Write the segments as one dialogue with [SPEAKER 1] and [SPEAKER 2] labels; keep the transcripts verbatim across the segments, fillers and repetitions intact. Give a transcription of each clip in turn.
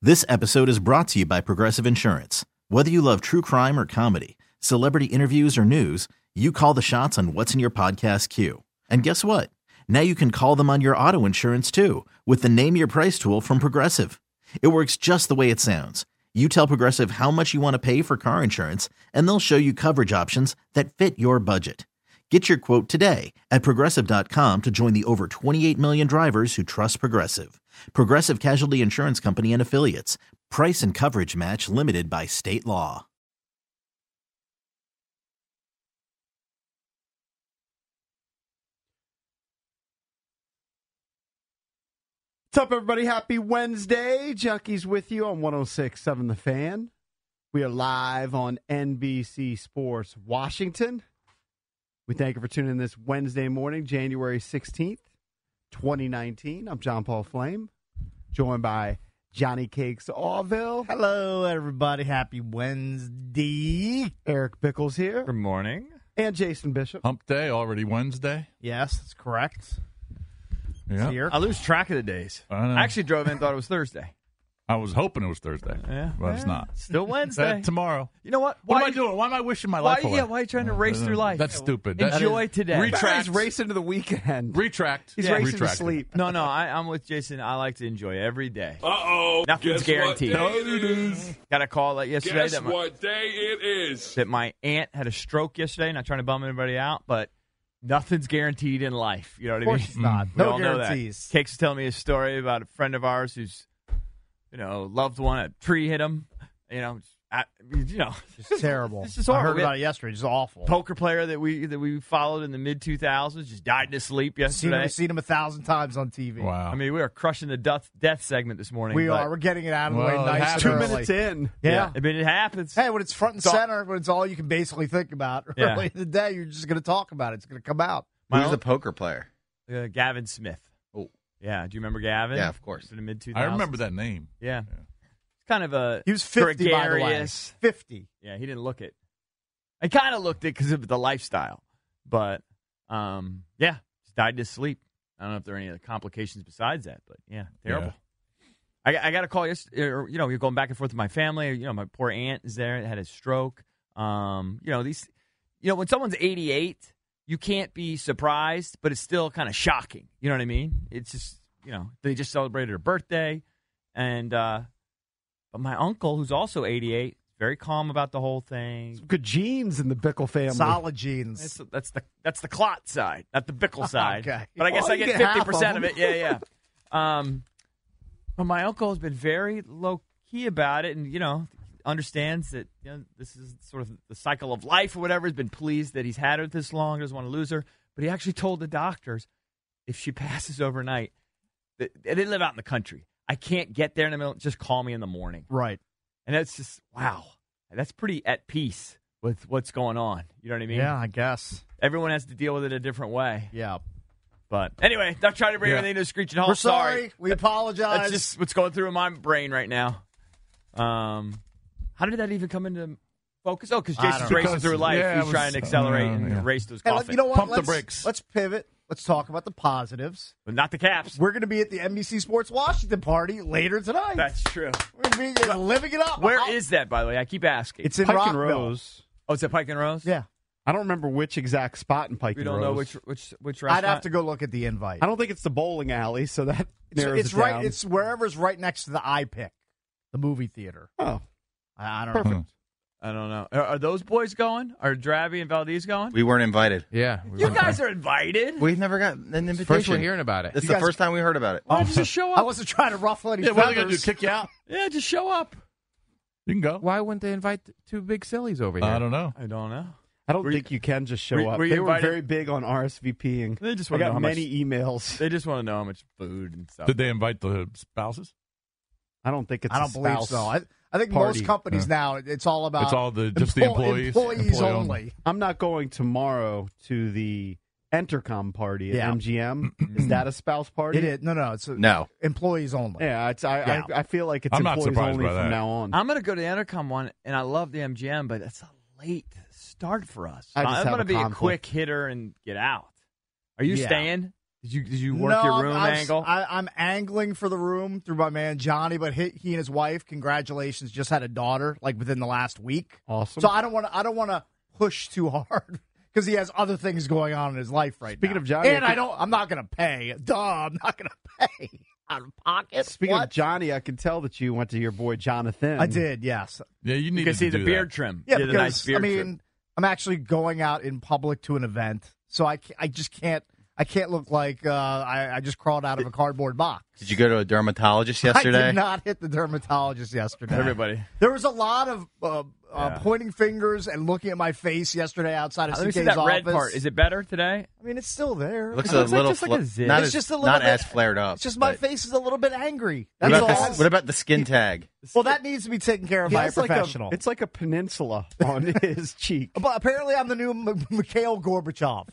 [SPEAKER 1] This episode is brought to you by Progressive Insurance. Whether you love true crime or comedy, celebrity interviews or news, you call the shots on what's in your podcast queue. And guess what? Now you can call them on your auto insurance too with the Name Your Price tool from Progressive. It works just the way it sounds. You tell Progressive how much you want to pay for car insurance, and they'll show you coverage options that fit your budget. Get your quote today at Progressive dot com to join the over twenty-eight million drivers who trust Progressive. Progressive Casualty Insurance Company and Affiliates. Price and coverage match limited by state law.
[SPEAKER 2] What's up, everybody? Happy Wednesday. Junkies with you on one oh six point seven The Fan. We are live on N B C Sports Washington. We thank you for tuning in this Wednesday morning, January sixteenth, twenty nineteen. I'm John Paul Flame, joined by Johnny Cakes Allville.
[SPEAKER 3] Hello, everybody. Happy Wednesday.
[SPEAKER 2] Eric Bickles here.
[SPEAKER 4] Good morning.
[SPEAKER 2] And Jason Bishop.
[SPEAKER 5] Hump day, already Wednesday.
[SPEAKER 3] Yes, that's correct.
[SPEAKER 5] Yeah.
[SPEAKER 3] Here.
[SPEAKER 4] I lose track of the days.
[SPEAKER 5] I know.
[SPEAKER 4] I actually drove in and thought it was Thursday.
[SPEAKER 5] I was hoping it was Thursday,
[SPEAKER 4] Yeah,
[SPEAKER 5] but it's
[SPEAKER 4] yeah.
[SPEAKER 5] not.
[SPEAKER 4] Still Wednesday.
[SPEAKER 5] Uh, tomorrow.
[SPEAKER 4] You know what?
[SPEAKER 5] What
[SPEAKER 4] Why
[SPEAKER 5] am I doing? Why am I wishing my
[SPEAKER 4] Why,
[SPEAKER 5] life away?
[SPEAKER 4] yeah, why are you trying to race through life?
[SPEAKER 5] That's stupid. That-
[SPEAKER 4] Enjoy today.
[SPEAKER 5] Retract.
[SPEAKER 2] He's racing to the weekend.
[SPEAKER 5] Retract.
[SPEAKER 2] He's
[SPEAKER 4] Yeah.
[SPEAKER 2] racing
[SPEAKER 5] Retract.
[SPEAKER 2] to sleep.
[SPEAKER 4] No, no, I, I'm with Jason. I like to enjoy every day.
[SPEAKER 6] Uh-oh.
[SPEAKER 4] Nothing's
[SPEAKER 6] Guess
[SPEAKER 4] guaranteed.
[SPEAKER 6] What day it is?
[SPEAKER 4] Got a call like yesterday
[SPEAKER 6] Guess
[SPEAKER 4] that my,
[SPEAKER 6] what day it is?
[SPEAKER 4] that my aunt had a stroke yesterday. Not trying to bum anybody out, but nothing's guaranteed in life. You know what
[SPEAKER 3] Of
[SPEAKER 4] I mean?
[SPEAKER 3] course it's not.
[SPEAKER 4] We
[SPEAKER 3] No
[SPEAKER 4] all know that.
[SPEAKER 3] guarantees.
[SPEAKER 4] Cakes was telling me a story about a friend of ours who's, you know, loved one. A tree hit him. You know, I, you know,
[SPEAKER 3] It's terrible.
[SPEAKER 4] This is
[SPEAKER 3] I
[SPEAKER 4] horrible.
[SPEAKER 3] heard
[SPEAKER 4] We had-
[SPEAKER 3] about it yesterday. It's awful.
[SPEAKER 4] poker player that we that we followed in the mid two thousands just died in his sleep
[SPEAKER 3] Seen
[SPEAKER 4] yesterday.
[SPEAKER 3] him, seen him a thousand times on T V.
[SPEAKER 5] Wow.
[SPEAKER 4] I mean, we are crushing the death, death segment this morning.
[SPEAKER 3] We
[SPEAKER 4] but-
[SPEAKER 3] are. We're getting it out of the
[SPEAKER 5] Well,
[SPEAKER 3] way
[SPEAKER 5] it
[SPEAKER 3] nice and
[SPEAKER 5] happens.
[SPEAKER 2] Two
[SPEAKER 3] early.
[SPEAKER 2] minutes in.
[SPEAKER 3] Yeah.
[SPEAKER 4] I mean, it happens.
[SPEAKER 3] Hey, when it's front and
[SPEAKER 4] So-
[SPEAKER 3] center, when it's all you can basically think about
[SPEAKER 4] Yeah.
[SPEAKER 3] early in the day, you're just going to talk about it. It's going to come out.
[SPEAKER 4] My
[SPEAKER 7] Who's
[SPEAKER 4] own-
[SPEAKER 7] the poker player?
[SPEAKER 4] uh, Gavin Smith.
[SPEAKER 7] Oh.
[SPEAKER 4] Yeah. Do you remember Gavin?
[SPEAKER 7] Yeah, of course.
[SPEAKER 4] In the mid two
[SPEAKER 5] I
[SPEAKER 4] thousands.
[SPEAKER 5] remember that name.
[SPEAKER 4] Yeah. It's kind of a
[SPEAKER 3] He was fifty, by the way.
[SPEAKER 4] gregarious.
[SPEAKER 3] fifty.
[SPEAKER 4] Yeah, he didn't look it. I kind of looked it because of the lifestyle, but um, yeah, just died in his sleep. I don't know if there are any other complications besides that, but yeah, terrible.
[SPEAKER 5] Yeah.
[SPEAKER 4] I, I got a call yesterday. Or, you know, you're going back and forth with my family. You know, my poor aunt is there. Had a stroke. Um, you know these. You know, when someone's eighty-eight, you can't be surprised, but it's still kind of shocking. You know what I mean? It's just, you know, they just celebrated her birthday, and uh, but my uncle, who's also eighty-eight, very calm about the whole thing.
[SPEAKER 2] Good genes in the Bickle family.
[SPEAKER 3] Solid genes.
[SPEAKER 4] That's, that's the that's the clot side, not the Bickle side.
[SPEAKER 3] Okay.
[SPEAKER 4] But I guess
[SPEAKER 2] Well,
[SPEAKER 4] I
[SPEAKER 2] you
[SPEAKER 4] get
[SPEAKER 2] get half
[SPEAKER 4] fifty percent
[SPEAKER 2] of
[SPEAKER 4] of it. Yeah, yeah. Um, but my uncle has been very low key about it, and you know, understands that you know, this is sort of the cycle of life or whatever. Has been pleased that he's had her this long, doesn't want to lose her. But he actually told the doctors if she passes overnight, that, and they live out in the country. I can't get there in the middle. Just call me in the morning.
[SPEAKER 3] Right.
[SPEAKER 4] And that's just wow. That's pretty at peace with what's going on. You know what I mean?
[SPEAKER 3] Yeah, I guess.
[SPEAKER 4] Everyone has to deal with it a different way.
[SPEAKER 3] Yeah.
[SPEAKER 4] But anyway, not trying to bring
[SPEAKER 5] Yeah.
[SPEAKER 4] everything to a screeching halt.
[SPEAKER 3] We're sorry. We apologize.
[SPEAKER 4] That's just what's going through my brain right now. Um, how did that even come into focus? Oh, because
[SPEAKER 3] I
[SPEAKER 4] Jason's
[SPEAKER 3] don't know.
[SPEAKER 4] racing
[SPEAKER 5] Because-
[SPEAKER 4] through life.
[SPEAKER 5] yeah, it
[SPEAKER 4] He's
[SPEAKER 5] was-
[SPEAKER 4] trying to accelerate
[SPEAKER 5] yeah,
[SPEAKER 4] and
[SPEAKER 5] yeah.
[SPEAKER 4] race those
[SPEAKER 3] Hey,
[SPEAKER 4] coffins.
[SPEAKER 3] you know what?
[SPEAKER 5] Pump the
[SPEAKER 3] let's,
[SPEAKER 5] brakes.
[SPEAKER 3] Let's pivot. Let's talk about the positives.
[SPEAKER 4] But not the caps.
[SPEAKER 3] We're going to be at the N B C Sports Washington party later tonight.
[SPEAKER 4] That's true.
[SPEAKER 3] We're going to be living it up.
[SPEAKER 4] Where
[SPEAKER 3] I'll-
[SPEAKER 4] is that, by the way? I keep asking.
[SPEAKER 2] It's in
[SPEAKER 3] Pike
[SPEAKER 2] Pike
[SPEAKER 3] and
[SPEAKER 2] and
[SPEAKER 3] Rose.
[SPEAKER 2] Rose.
[SPEAKER 4] oh, it's at Pike and Rose?
[SPEAKER 3] Yeah.
[SPEAKER 2] I don't remember which exact spot in Pike
[SPEAKER 4] We
[SPEAKER 2] and
[SPEAKER 4] don't
[SPEAKER 2] Rose.
[SPEAKER 4] know which which which restaurant.
[SPEAKER 3] I'd have to go look at the invite.
[SPEAKER 2] I don't think it's the bowling alley, so that
[SPEAKER 3] It's,
[SPEAKER 2] narrows
[SPEAKER 3] it's
[SPEAKER 2] it
[SPEAKER 3] right.
[SPEAKER 2] down.
[SPEAKER 3] It's wherever's right next to the iPic, the movie theater.
[SPEAKER 2] oh,
[SPEAKER 3] I, I don't
[SPEAKER 2] perfect.
[SPEAKER 3] know.
[SPEAKER 4] I don't know. Are, are those boys going? Are Dravi and Valdez going?
[SPEAKER 7] We weren't invited.
[SPEAKER 8] Yeah. we
[SPEAKER 4] You
[SPEAKER 8] went
[SPEAKER 4] guys
[SPEAKER 8] there.
[SPEAKER 4] are invited.
[SPEAKER 7] We've never got an invitation.
[SPEAKER 8] First we're hearing about it.
[SPEAKER 7] This is
[SPEAKER 3] You
[SPEAKER 7] the
[SPEAKER 3] guys-
[SPEAKER 7] first time we heard about it.
[SPEAKER 4] Why don't you just show
[SPEAKER 3] I
[SPEAKER 4] up?
[SPEAKER 3] wasn't trying to ruffle any
[SPEAKER 5] Yeah, what are they going to do?
[SPEAKER 3] feathers.
[SPEAKER 5] Kick you out?
[SPEAKER 4] Yeah, just show up.
[SPEAKER 5] You can go.
[SPEAKER 8] Why wouldn't they invite two big sillies over here?
[SPEAKER 5] I don't know.
[SPEAKER 4] I don't know.
[SPEAKER 2] I don't
[SPEAKER 4] Were you-
[SPEAKER 2] think you can just show
[SPEAKER 4] were you-
[SPEAKER 2] up.
[SPEAKER 4] were you
[SPEAKER 2] They were
[SPEAKER 4] invited?
[SPEAKER 2] very big on RSVPing.
[SPEAKER 4] They just
[SPEAKER 2] I
[SPEAKER 4] want to know
[SPEAKER 2] got
[SPEAKER 4] how
[SPEAKER 2] many
[SPEAKER 4] much.
[SPEAKER 2] emails.
[SPEAKER 4] They just want to know how much food and stuff.
[SPEAKER 5] Did they invite the spouses?
[SPEAKER 2] I don't think it's.
[SPEAKER 3] I don't
[SPEAKER 2] a
[SPEAKER 3] believe
[SPEAKER 2] spouse.
[SPEAKER 3] so. I, I think
[SPEAKER 2] party.
[SPEAKER 3] most companies now, it's all about
[SPEAKER 5] It's all the just the
[SPEAKER 3] employ-
[SPEAKER 5] employees.
[SPEAKER 3] employees
[SPEAKER 5] Employee
[SPEAKER 3] only.
[SPEAKER 2] I'm not going tomorrow to the Entercom party at
[SPEAKER 3] Yeah.
[SPEAKER 2] M G M. Is that a spouse party?
[SPEAKER 3] It is no, no. It's
[SPEAKER 7] No.
[SPEAKER 3] employees only.
[SPEAKER 2] Yeah, it's. I,
[SPEAKER 3] Yeah.
[SPEAKER 2] I, I feel like it's
[SPEAKER 5] I'm not
[SPEAKER 2] employees
[SPEAKER 5] surprised
[SPEAKER 2] only
[SPEAKER 5] by
[SPEAKER 2] from
[SPEAKER 5] that.
[SPEAKER 2] now on.
[SPEAKER 4] I'm going to go to the Entercom one, and I love the M G M, but it's a late start for us.
[SPEAKER 2] I just
[SPEAKER 4] I'm
[SPEAKER 2] have
[SPEAKER 4] going to
[SPEAKER 2] a
[SPEAKER 4] be a
[SPEAKER 2] conflict.
[SPEAKER 4] quick hitter and get out. Are you
[SPEAKER 3] Yeah.
[SPEAKER 4] staying? Did you did you work
[SPEAKER 3] no,
[SPEAKER 4] your room
[SPEAKER 3] I'm,
[SPEAKER 4] angle?
[SPEAKER 3] I, I'm angling for the room through my man Johnny, but he, he and his wife, congratulations, just had a daughter like within the last week.
[SPEAKER 2] Awesome.
[SPEAKER 3] So I don't want to. I don't want to push too hard because he has other things going on in his life right
[SPEAKER 2] Speaking
[SPEAKER 3] now.
[SPEAKER 2] of Johnny,
[SPEAKER 3] and
[SPEAKER 2] I
[SPEAKER 3] I,
[SPEAKER 2] could-
[SPEAKER 3] don't. I'm not going to pay. Duh, I'm not going to pay out of pocket.
[SPEAKER 2] Speaking
[SPEAKER 3] What?
[SPEAKER 2] of Johnny, I can tell that you went to your boy Jonathan.
[SPEAKER 3] I did. Yes.
[SPEAKER 5] Yeah, you
[SPEAKER 4] you
[SPEAKER 5] need
[SPEAKER 4] can
[SPEAKER 5] to
[SPEAKER 4] see
[SPEAKER 5] do
[SPEAKER 4] the
[SPEAKER 5] that.
[SPEAKER 4] beard trim.
[SPEAKER 3] Yeah,
[SPEAKER 4] You did
[SPEAKER 3] because
[SPEAKER 4] a nice beard
[SPEAKER 3] I mean,
[SPEAKER 4] trim.
[SPEAKER 3] I'm actually going out in public to an event, so I, ca- I just can't. I can't look like uh, I, I just crawled out of a cardboard box.
[SPEAKER 7] Did you go to a dermatologist yesterday?
[SPEAKER 3] I did not hit the dermatologist yesterday.
[SPEAKER 4] Everybody.
[SPEAKER 3] There was a lot of uh, uh,
[SPEAKER 4] Yeah.
[SPEAKER 3] pointing fingers and looking at my face yesterday outside of
[SPEAKER 4] Let me see
[SPEAKER 3] C K's
[SPEAKER 4] that red
[SPEAKER 3] office.
[SPEAKER 4] part. Is it better today?
[SPEAKER 3] I mean, it's still there.
[SPEAKER 7] It looks
[SPEAKER 4] It
[SPEAKER 7] a
[SPEAKER 4] looks like
[SPEAKER 7] little
[SPEAKER 4] just like
[SPEAKER 7] fla-
[SPEAKER 4] a zit.
[SPEAKER 7] not
[SPEAKER 3] It's
[SPEAKER 7] as
[SPEAKER 3] just a little
[SPEAKER 7] not
[SPEAKER 3] bit-
[SPEAKER 7] as flared up.
[SPEAKER 3] It's just my
[SPEAKER 7] but-
[SPEAKER 3] face is a little bit angry.
[SPEAKER 7] What
[SPEAKER 3] That's
[SPEAKER 7] about,
[SPEAKER 3] all.
[SPEAKER 7] the, what about the skin tag?
[SPEAKER 3] Well, that needs to be taken care of
[SPEAKER 2] He
[SPEAKER 3] by a
[SPEAKER 2] has like
[SPEAKER 3] professional.
[SPEAKER 2] it's like a peninsula on his cheek.
[SPEAKER 3] But apparently, I'm the new M- Mikhail Gorbachev.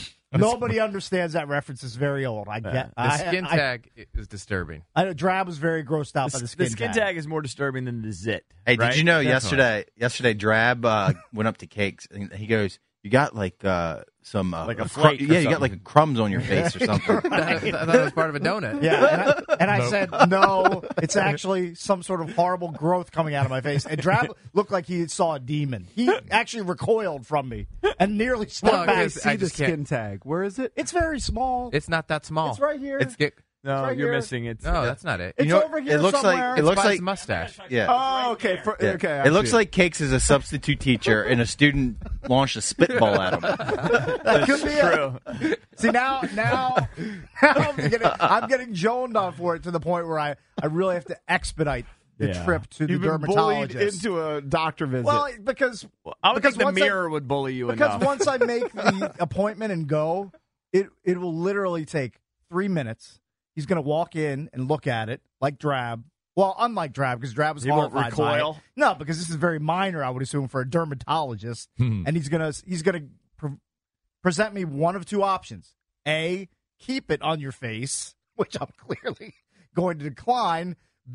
[SPEAKER 3] Nobody understands that reference. It's very old. I get.
[SPEAKER 8] The
[SPEAKER 3] I,
[SPEAKER 8] skin
[SPEAKER 3] I,
[SPEAKER 8] tag is disturbing.
[SPEAKER 3] I, I, Drab was very grossed out by the
[SPEAKER 4] The,
[SPEAKER 3] skin,
[SPEAKER 4] the skin tag. is more disturbing than the zit.
[SPEAKER 7] Hey,
[SPEAKER 4] right?
[SPEAKER 7] did you know
[SPEAKER 8] Definitely.
[SPEAKER 7] yesterday? Yesterday, Drab uh, went up to Cakes and he goes, "You got like uh, some uh,
[SPEAKER 4] Like a
[SPEAKER 7] cru-
[SPEAKER 4] flake or
[SPEAKER 7] yeah, you got
[SPEAKER 4] something."
[SPEAKER 7] like crumbs on your face or something."
[SPEAKER 8] I thought it was part of a donut.
[SPEAKER 3] Yeah, and I, and I
[SPEAKER 5] Nope.
[SPEAKER 3] said no. It's actually some sort of horrible growth coming out of my face. And Drab looked like he saw a demon. He actually recoiled from me and nearly stepped
[SPEAKER 8] Well,
[SPEAKER 3] back.
[SPEAKER 8] I
[SPEAKER 2] See the
[SPEAKER 8] just
[SPEAKER 2] skin
[SPEAKER 8] can't-
[SPEAKER 2] tag. Where is it?
[SPEAKER 3] It's very small.
[SPEAKER 8] It's not that small.
[SPEAKER 3] It's right here.
[SPEAKER 7] It's-
[SPEAKER 8] Get-
[SPEAKER 4] No,
[SPEAKER 3] right
[SPEAKER 4] you're
[SPEAKER 3] here.
[SPEAKER 4] missing it.
[SPEAKER 8] no, that's not it.
[SPEAKER 3] It's
[SPEAKER 7] You know,
[SPEAKER 3] over here
[SPEAKER 7] it looks
[SPEAKER 3] somewhere.
[SPEAKER 7] like it looks
[SPEAKER 8] By his
[SPEAKER 7] like
[SPEAKER 8] mustache.
[SPEAKER 7] yeah.
[SPEAKER 2] Oh, okay. For,
[SPEAKER 7] Yeah.
[SPEAKER 2] Okay, I
[SPEAKER 7] it looks
[SPEAKER 2] see
[SPEAKER 7] like Cakes is a substitute teacher, and a student launched a spitball at him.
[SPEAKER 3] That could be it.
[SPEAKER 4] True.
[SPEAKER 3] See now, now, now I'm getting, I'm getting joned on for it to the point where I, I really have to expedite the
[SPEAKER 4] Yeah.
[SPEAKER 3] trip to
[SPEAKER 2] You've
[SPEAKER 3] the
[SPEAKER 2] been bullied
[SPEAKER 3] dermatologist.
[SPEAKER 2] into a doctor visit.
[SPEAKER 3] well, because
[SPEAKER 4] I would
[SPEAKER 3] because
[SPEAKER 4] think the
[SPEAKER 3] once I-
[SPEAKER 4] mirror would bully you
[SPEAKER 3] because
[SPEAKER 4] enough.
[SPEAKER 3] once I make the appointment and go, it it will literally take three minutes. He's going to walk in and look at it like Drab. Well, unlike Drab, because Drab was
[SPEAKER 4] He won't
[SPEAKER 3] horrified by it.
[SPEAKER 4] recoil?
[SPEAKER 3] No, because this is very minor, I would assume, for a dermatologist.
[SPEAKER 5] Hmm.
[SPEAKER 3] And he's gonna he's gonna pre- present me one of two options: A, keep it on your face, which I'm clearly going to decline.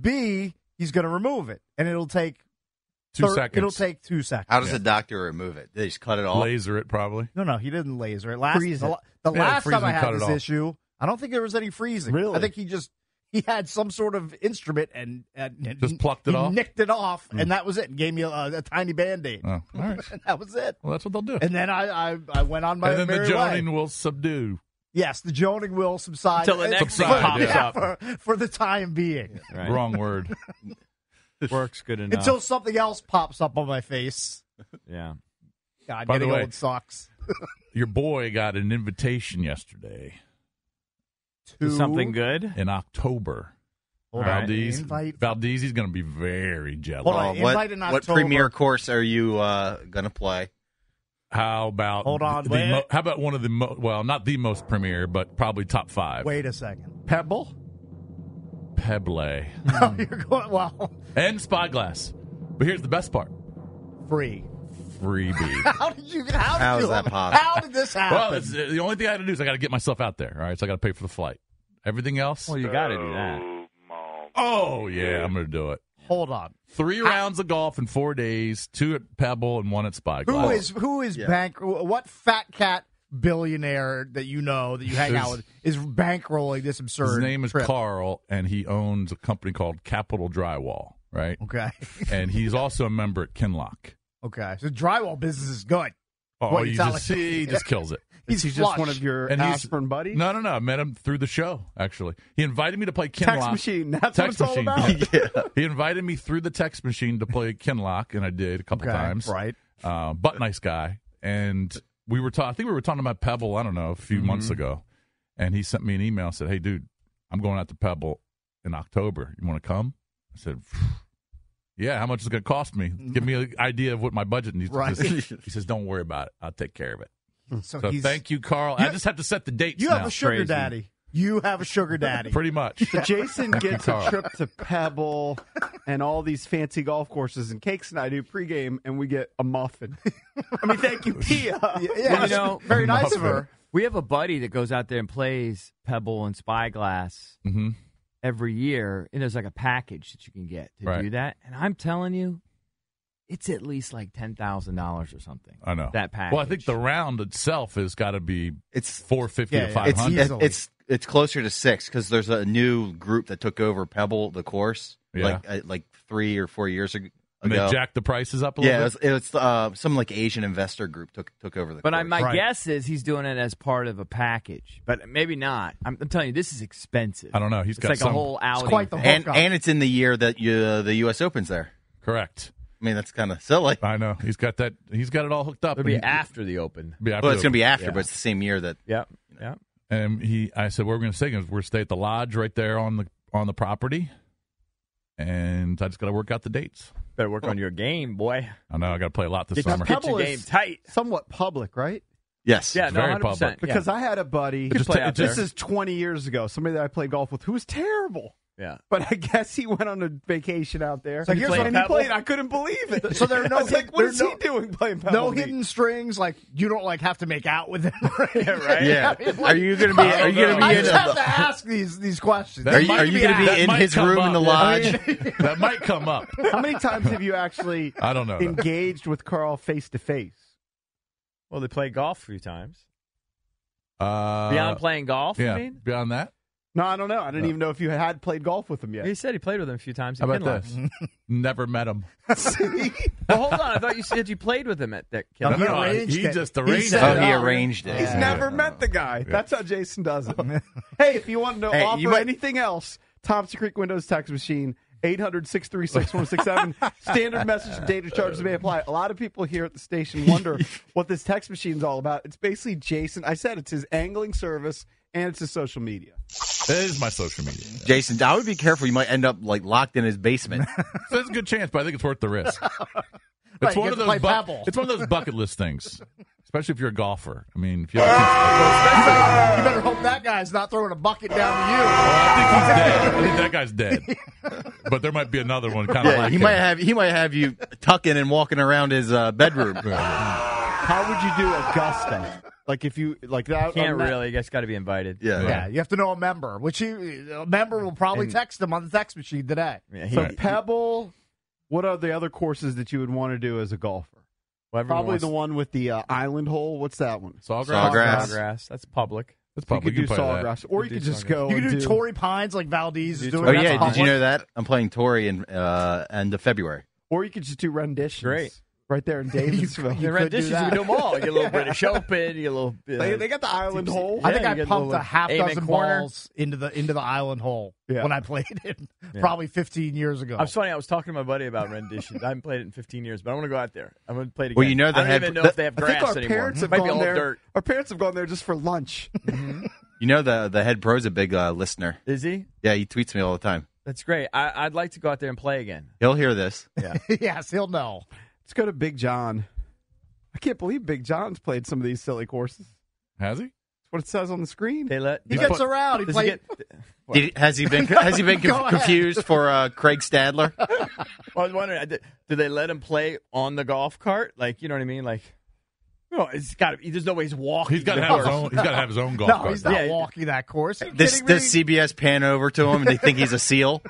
[SPEAKER 3] B, he's going to remove it, and it'll take
[SPEAKER 5] Two
[SPEAKER 3] thir-
[SPEAKER 5] seconds.
[SPEAKER 3] It'll take two seconds.
[SPEAKER 7] How does the doctor remove it? They just cut it off.
[SPEAKER 5] Laser it probably.
[SPEAKER 3] No, no, he didn't laser it. Last
[SPEAKER 2] Freeze
[SPEAKER 3] the,
[SPEAKER 2] it.
[SPEAKER 3] la- the
[SPEAKER 5] Yeah,
[SPEAKER 3] last
[SPEAKER 5] freeze
[SPEAKER 3] time I
[SPEAKER 5] and cut
[SPEAKER 3] had
[SPEAKER 5] it
[SPEAKER 3] this
[SPEAKER 5] off.
[SPEAKER 3] issue, I don't think there was any freezing.
[SPEAKER 2] Really?
[SPEAKER 3] I think he just he had some sort of instrument and, and, and
[SPEAKER 5] Just plucked it
[SPEAKER 3] he
[SPEAKER 5] off?
[SPEAKER 3] nicked it off, and that was it. And gave me a, a tiny band aid.
[SPEAKER 5] Oh, all right.
[SPEAKER 3] And that was it.
[SPEAKER 5] Well, that's what they'll do.
[SPEAKER 3] And then I I, I went on my
[SPEAKER 5] And then the
[SPEAKER 3] merry
[SPEAKER 5] joning
[SPEAKER 3] way.
[SPEAKER 5] will subdue.
[SPEAKER 3] Yes, the joning will subside
[SPEAKER 4] Until the next
[SPEAKER 5] thing
[SPEAKER 3] for,
[SPEAKER 5] pops
[SPEAKER 3] yeah,
[SPEAKER 4] up.
[SPEAKER 3] for, for the time being,
[SPEAKER 4] Right.
[SPEAKER 5] Wrong word.
[SPEAKER 4] Works good enough.
[SPEAKER 3] until something else pops up on my face.
[SPEAKER 4] yeah.
[SPEAKER 3] God,
[SPEAKER 5] By the
[SPEAKER 3] getting
[SPEAKER 5] way-
[SPEAKER 3] old sucks.
[SPEAKER 5] Your boy got an invitation yesterday
[SPEAKER 3] To
[SPEAKER 4] Something good.
[SPEAKER 5] in October.
[SPEAKER 3] Hold
[SPEAKER 4] All right.
[SPEAKER 3] on,
[SPEAKER 5] Valdez,
[SPEAKER 3] invite.
[SPEAKER 5] Valdez, he's going to be very jealous.
[SPEAKER 3] Hold on.
[SPEAKER 7] Uh, what
[SPEAKER 3] invite in
[SPEAKER 7] what
[SPEAKER 3] October.
[SPEAKER 7] premier course are you uh, gonna play?
[SPEAKER 5] How about
[SPEAKER 3] Hold on,
[SPEAKER 5] the
[SPEAKER 3] wait.
[SPEAKER 5] mo- how about one of the mo- well, not the most premier, but probably top five.
[SPEAKER 3] Wait a second.
[SPEAKER 2] Pebble.
[SPEAKER 5] Peble
[SPEAKER 3] Oh, you're going well.
[SPEAKER 5] and Spyglass. But here's the best part:
[SPEAKER 3] Free.
[SPEAKER 5] freebie.
[SPEAKER 3] How did you? How, did
[SPEAKER 7] How
[SPEAKER 3] you,
[SPEAKER 7] is that possible?
[SPEAKER 3] How did this happen?
[SPEAKER 5] Well, it's, uh, the only thing I had to do is I got to get myself out there. All right, so I got to pay for the flight. Everything else,
[SPEAKER 4] Well, you got to do that.
[SPEAKER 5] oh yeah, I'm going to do it.
[SPEAKER 3] Hold on.
[SPEAKER 5] Three rounds of golf in four days, two at Pebble and one at Spyglass.
[SPEAKER 3] Who is who is
[SPEAKER 7] Yeah.
[SPEAKER 3] bank? What fat cat billionaire that you know that you hang out with is bankrolling this absurd?
[SPEAKER 5] His name is
[SPEAKER 3] trip?
[SPEAKER 5] Carl, and he owns a company called Capital Drywall, right?
[SPEAKER 3] Okay.
[SPEAKER 5] And he's also a member at Kinlock.
[SPEAKER 3] Okay. So drywall business is good.
[SPEAKER 5] Oh,
[SPEAKER 3] What, you
[SPEAKER 5] you
[SPEAKER 3] sound
[SPEAKER 5] just
[SPEAKER 3] like-
[SPEAKER 5] see, he just kills it.
[SPEAKER 3] He's
[SPEAKER 2] Is he
[SPEAKER 3] flush.
[SPEAKER 2] just one of your
[SPEAKER 5] And he's-
[SPEAKER 2] aspirin buddies?
[SPEAKER 5] No, no, no. I met him through the show, actually. He invited me to play Kinlock.
[SPEAKER 2] Text machine. That's
[SPEAKER 5] Text
[SPEAKER 2] what it's all
[SPEAKER 5] machine.
[SPEAKER 2] about.
[SPEAKER 7] Yeah.
[SPEAKER 5] He invited me through the text machine to play Kinlock, and I did a couple
[SPEAKER 3] Okay,
[SPEAKER 5] times.
[SPEAKER 3] right.
[SPEAKER 5] Uh, but nice guy. And we were talking, I think we were talking about Pebble, I don't know, a few
[SPEAKER 3] Mm-hmm.
[SPEAKER 5] months ago. And he sent me an email and said, hey, dude, I'm going out to Pebble in October. You want to come? I said, yeah, how much is it going to cost me? Give me an idea of what my budget needs
[SPEAKER 3] Right.
[SPEAKER 5] to be. He says, don't worry about it. I'll take care of it.
[SPEAKER 3] So,
[SPEAKER 5] So
[SPEAKER 3] he's,
[SPEAKER 5] thank you, Carl.
[SPEAKER 3] You-
[SPEAKER 5] I just have to set the dates
[SPEAKER 3] you
[SPEAKER 5] now.
[SPEAKER 3] have a sugar
[SPEAKER 4] Crazy.
[SPEAKER 3] daddy. You have a sugar daddy.
[SPEAKER 5] Pretty much.
[SPEAKER 2] Jason gets a
[SPEAKER 5] Carl.
[SPEAKER 2] trip to Pebble and all these fancy golf courses, and Cakes and I do pregame, and we get a muffin. I mean, thank you, Pia.
[SPEAKER 3] yeah,
[SPEAKER 4] Well, you know,
[SPEAKER 3] very nice of her.
[SPEAKER 4] We have a buddy that goes out there and plays Pebble and Spyglass
[SPEAKER 5] hmm
[SPEAKER 4] every year, and there's like a package that you can get to
[SPEAKER 5] Right.
[SPEAKER 4] do that. And I'm telling you, it's at least like ten thousand dollars or something.
[SPEAKER 5] I know.
[SPEAKER 4] That package.
[SPEAKER 5] Well, I think the round itself has got to be
[SPEAKER 7] It's
[SPEAKER 5] four fifty
[SPEAKER 3] Yeah,
[SPEAKER 5] to
[SPEAKER 3] yeah.
[SPEAKER 5] five
[SPEAKER 7] it's
[SPEAKER 5] hundred.
[SPEAKER 3] Easily.
[SPEAKER 7] it's it's closer to six because there's a new group that took over Pebble, the course,
[SPEAKER 5] Yeah.
[SPEAKER 7] like uh, like three or four years ag-
[SPEAKER 5] And
[SPEAKER 7] ago.
[SPEAKER 5] they jacked the prices up a
[SPEAKER 7] yeah,
[SPEAKER 5] little
[SPEAKER 7] it was, it was uh, some like Asian investor group took took over the.
[SPEAKER 4] But
[SPEAKER 7] course.
[SPEAKER 4] I, my
[SPEAKER 3] Right.
[SPEAKER 4] guess is he's doing it as part of a package, but maybe not. I'm, I'm telling you, this is expensive.
[SPEAKER 5] bit. I don't know. He's
[SPEAKER 4] It's
[SPEAKER 5] got
[SPEAKER 4] like
[SPEAKER 5] some.
[SPEAKER 4] a whole outing.
[SPEAKER 3] quite the
[SPEAKER 7] and
[SPEAKER 3] hookup.
[SPEAKER 7] and it's in the year that you, uh, the U S Open's there.
[SPEAKER 5] Correct.
[SPEAKER 7] I mean, that's kind of silly.
[SPEAKER 5] I know. He's got that. He's got it all hooked up.
[SPEAKER 4] It'll be
[SPEAKER 5] And he-
[SPEAKER 4] after the Open.
[SPEAKER 5] be after
[SPEAKER 7] Well, it's
[SPEAKER 5] the-
[SPEAKER 7] going to be after,
[SPEAKER 4] Yeah.
[SPEAKER 7] but it's the same year that.
[SPEAKER 4] Yep. Yep.
[SPEAKER 5] And he, I said, what we're going to stay. He goes, we're stay at the lodge right there on the on the property, and I just got to work out the dates.
[SPEAKER 4] Better work on your game, boy.
[SPEAKER 5] I know I got to play a lot this
[SPEAKER 4] Get,
[SPEAKER 5] summer.
[SPEAKER 4] get your
[SPEAKER 2] Pebble
[SPEAKER 4] game
[SPEAKER 2] is-
[SPEAKER 4] tight.
[SPEAKER 2] Somewhat public, right?
[SPEAKER 7] Yes.
[SPEAKER 4] Yeah,
[SPEAKER 5] It's
[SPEAKER 4] no,
[SPEAKER 5] very
[SPEAKER 4] one hundred percent.
[SPEAKER 5] public.
[SPEAKER 2] Because I had a buddy.
[SPEAKER 5] It just-
[SPEAKER 4] play
[SPEAKER 5] it
[SPEAKER 4] out
[SPEAKER 5] just-
[SPEAKER 2] This is twenty years ago. Somebody that I played golf with who was terrible.
[SPEAKER 4] Yeah.
[SPEAKER 2] But I guess he went on a vacation out there.
[SPEAKER 3] So here's
[SPEAKER 2] and
[SPEAKER 3] what-
[SPEAKER 2] he
[SPEAKER 4] Pebble?
[SPEAKER 2] played. I couldn't believe it.
[SPEAKER 3] So there are no
[SPEAKER 2] I was like,
[SPEAKER 3] hid-
[SPEAKER 2] what
[SPEAKER 3] there are
[SPEAKER 2] is
[SPEAKER 3] no-
[SPEAKER 2] he doing playing Pebble?
[SPEAKER 3] No
[SPEAKER 2] Beach?
[SPEAKER 3] hidden strings. Like you don't like have to make out with him.
[SPEAKER 4] Yeah, right?
[SPEAKER 7] Yeah. Are you going to be? Are you going to
[SPEAKER 3] I
[SPEAKER 7] be in?
[SPEAKER 3] just have to
[SPEAKER 7] A,
[SPEAKER 3] ask these these questions.
[SPEAKER 7] are you, are you going to
[SPEAKER 5] that
[SPEAKER 7] be in
[SPEAKER 5] might
[SPEAKER 7] his
[SPEAKER 5] come
[SPEAKER 7] room
[SPEAKER 5] up.
[SPEAKER 7] in the lodge?
[SPEAKER 5] that might come up.
[SPEAKER 2] How many times have you actually
[SPEAKER 5] I don't know. though.
[SPEAKER 2] engaged with Carl face to face?
[SPEAKER 4] Well, they play golf a few times.
[SPEAKER 5] Uh,
[SPEAKER 4] Beyond playing golf,
[SPEAKER 5] yeah.
[SPEAKER 4] you mean?
[SPEAKER 5] Beyond that,
[SPEAKER 2] No, I don't know. I didn't
[SPEAKER 5] No.
[SPEAKER 2] even know if you had played golf with him yet.
[SPEAKER 4] He said he played with him a few times.
[SPEAKER 5] how
[SPEAKER 4] at
[SPEAKER 5] about
[SPEAKER 4] Kinloss.
[SPEAKER 5] this? Never met him.
[SPEAKER 4] Well, hold on. I thought you said you played with him at that.
[SPEAKER 3] No,
[SPEAKER 4] Kinloss.
[SPEAKER 3] he
[SPEAKER 5] No,
[SPEAKER 3] arranged
[SPEAKER 5] he
[SPEAKER 3] it.
[SPEAKER 5] just
[SPEAKER 3] He
[SPEAKER 5] arranged
[SPEAKER 3] said
[SPEAKER 7] Oh,
[SPEAKER 5] it.
[SPEAKER 7] he
[SPEAKER 3] out.
[SPEAKER 7] arranged it.
[SPEAKER 2] He's
[SPEAKER 5] Yeah.
[SPEAKER 2] never met the guy. That's how Jason does it. Hey, if you want to
[SPEAKER 7] Hey,
[SPEAKER 2] offer
[SPEAKER 7] you might-
[SPEAKER 2] anything else, Thompson Creek Windows Text Machine, eight hundred, six three six, one six seven. Standard message and data charges may apply. A lot of people here at the station wonder what this text machine is all about. It's basically Jason. I said it's his angling service and it's his social media.
[SPEAKER 5] It is my social media.
[SPEAKER 7] Jason, I would be careful. You might end up like locked in his basement.
[SPEAKER 5] So there's a good chance, but I think it's worth the risk.
[SPEAKER 3] Right,
[SPEAKER 5] It's
[SPEAKER 3] you
[SPEAKER 5] one
[SPEAKER 3] get
[SPEAKER 5] of
[SPEAKER 3] to
[SPEAKER 5] those.
[SPEAKER 3] play
[SPEAKER 5] bu-
[SPEAKER 3] Pebble.
[SPEAKER 5] it's one of those bucket list things, especially if you're a golfer. I mean, if you have
[SPEAKER 3] You better hope that guy's not throwing a bucket down to
[SPEAKER 5] I think he's dead. I think that guy's dead. But there might be another one kind of
[SPEAKER 7] Yeah,
[SPEAKER 5] like
[SPEAKER 7] he
[SPEAKER 5] him.
[SPEAKER 7] might have. He might have you tucking and walking around his uh, bedroom.
[SPEAKER 2] How would you do Augusta? Like if you like that?
[SPEAKER 4] Can't
[SPEAKER 2] on that-
[SPEAKER 4] really. You guys got to be invited.
[SPEAKER 7] Yeah.
[SPEAKER 3] you. Yeah, you have to know a member, which he, a member will probably text him on the text machine today.
[SPEAKER 4] Yeah, he,
[SPEAKER 2] So
[SPEAKER 4] he-
[SPEAKER 2] Pebble. What are the other courses that you would want to do as a golfer?
[SPEAKER 4] well, everyone
[SPEAKER 2] Probably
[SPEAKER 4] wants-
[SPEAKER 2] the one with the uh, island hole. What's that one?
[SPEAKER 5] Sawgrass.
[SPEAKER 7] Sawgrass.
[SPEAKER 4] Sawgrass. That's public.
[SPEAKER 5] That's
[SPEAKER 2] You
[SPEAKER 5] public.
[SPEAKER 2] could do
[SPEAKER 5] can play that.
[SPEAKER 2] Sawgrass, or you
[SPEAKER 4] do
[SPEAKER 2] could just
[SPEAKER 4] Sawgrass.
[SPEAKER 2] go.
[SPEAKER 3] You can
[SPEAKER 2] and
[SPEAKER 3] do Torrey Pines like Valdez is
[SPEAKER 4] Do
[SPEAKER 3] doing.
[SPEAKER 7] Oh
[SPEAKER 3] That's
[SPEAKER 7] yeah, did
[SPEAKER 3] public.
[SPEAKER 7] you know that? I'm playing Tory in uh, end of February.
[SPEAKER 2] Or you could just do renditions.
[SPEAKER 4] Great.
[SPEAKER 2] Right there in Davidsville.
[SPEAKER 4] The renditions, you can do them all. You get a little British Open. You get a little. Uh,
[SPEAKER 2] They, they got the island hole.
[SPEAKER 3] I think
[SPEAKER 4] Yeah, you
[SPEAKER 3] I
[SPEAKER 4] get a
[SPEAKER 3] pumped
[SPEAKER 4] little
[SPEAKER 3] a half
[SPEAKER 4] aim and
[SPEAKER 3] dozen
[SPEAKER 4] corner.
[SPEAKER 3] balls into the into the island hole
[SPEAKER 2] Yeah.
[SPEAKER 3] when I played it, probably fifteen years ago.
[SPEAKER 4] I was funny. I was talking to my buddy about renditions. I haven't played it in fifteen years, but I want to go out there. I'm going to play it again.
[SPEAKER 7] Well, you know
[SPEAKER 4] I
[SPEAKER 7] the
[SPEAKER 4] don't
[SPEAKER 7] head-
[SPEAKER 4] even know
[SPEAKER 7] the-
[SPEAKER 4] if they have
[SPEAKER 2] I
[SPEAKER 4] grass
[SPEAKER 2] think our
[SPEAKER 4] anymore.
[SPEAKER 2] parents
[SPEAKER 4] It
[SPEAKER 2] have
[SPEAKER 4] might be
[SPEAKER 2] gone
[SPEAKER 4] all
[SPEAKER 2] there.
[SPEAKER 4] dirt.
[SPEAKER 2] Our parents have gone there just for lunch.
[SPEAKER 7] You know the the head pro's a big uh, listener.
[SPEAKER 4] Is he?
[SPEAKER 7] Yeah, he tweets me all the time.
[SPEAKER 4] That's great. I, I'd like to go out there and play again.
[SPEAKER 7] He'll hear this.
[SPEAKER 4] Yeah.
[SPEAKER 3] yes, he'll know.
[SPEAKER 2] Let's go to Big John. I can't believe Big John's played some of these silly courses.
[SPEAKER 5] Has he?
[SPEAKER 2] That's what it says on the screen.
[SPEAKER 4] They let.
[SPEAKER 3] He
[SPEAKER 5] He's
[SPEAKER 3] gets
[SPEAKER 5] put-
[SPEAKER 3] around. He
[SPEAKER 4] Does he
[SPEAKER 3] plays.
[SPEAKER 4] get?
[SPEAKER 7] Did, has he been has he been
[SPEAKER 3] Go
[SPEAKER 7] conf-
[SPEAKER 3] ahead.
[SPEAKER 7] confused for uh, Craig Stadler?
[SPEAKER 4] Well, I was wondering, did, did they let him play on the golf cart? Like, you know what I mean? Like, no, it's got to. There's no way he's walking.
[SPEAKER 5] He's got to
[SPEAKER 4] the
[SPEAKER 5] have his
[SPEAKER 4] course.
[SPEAKER 5] own. He's got to have his own golf
[SPEAKER 3] no,
[SPEAKER 5] cart.
[SPEAKER 3] he's not
[SPEAKER 4] Yeah.
[SPEAKER 3] walking that course. Are you
[SPEAKER 7] This
[SPEAKER 3] kidding me?
[SPEAKER 7] does C B S pan over to him and they think he's a seal?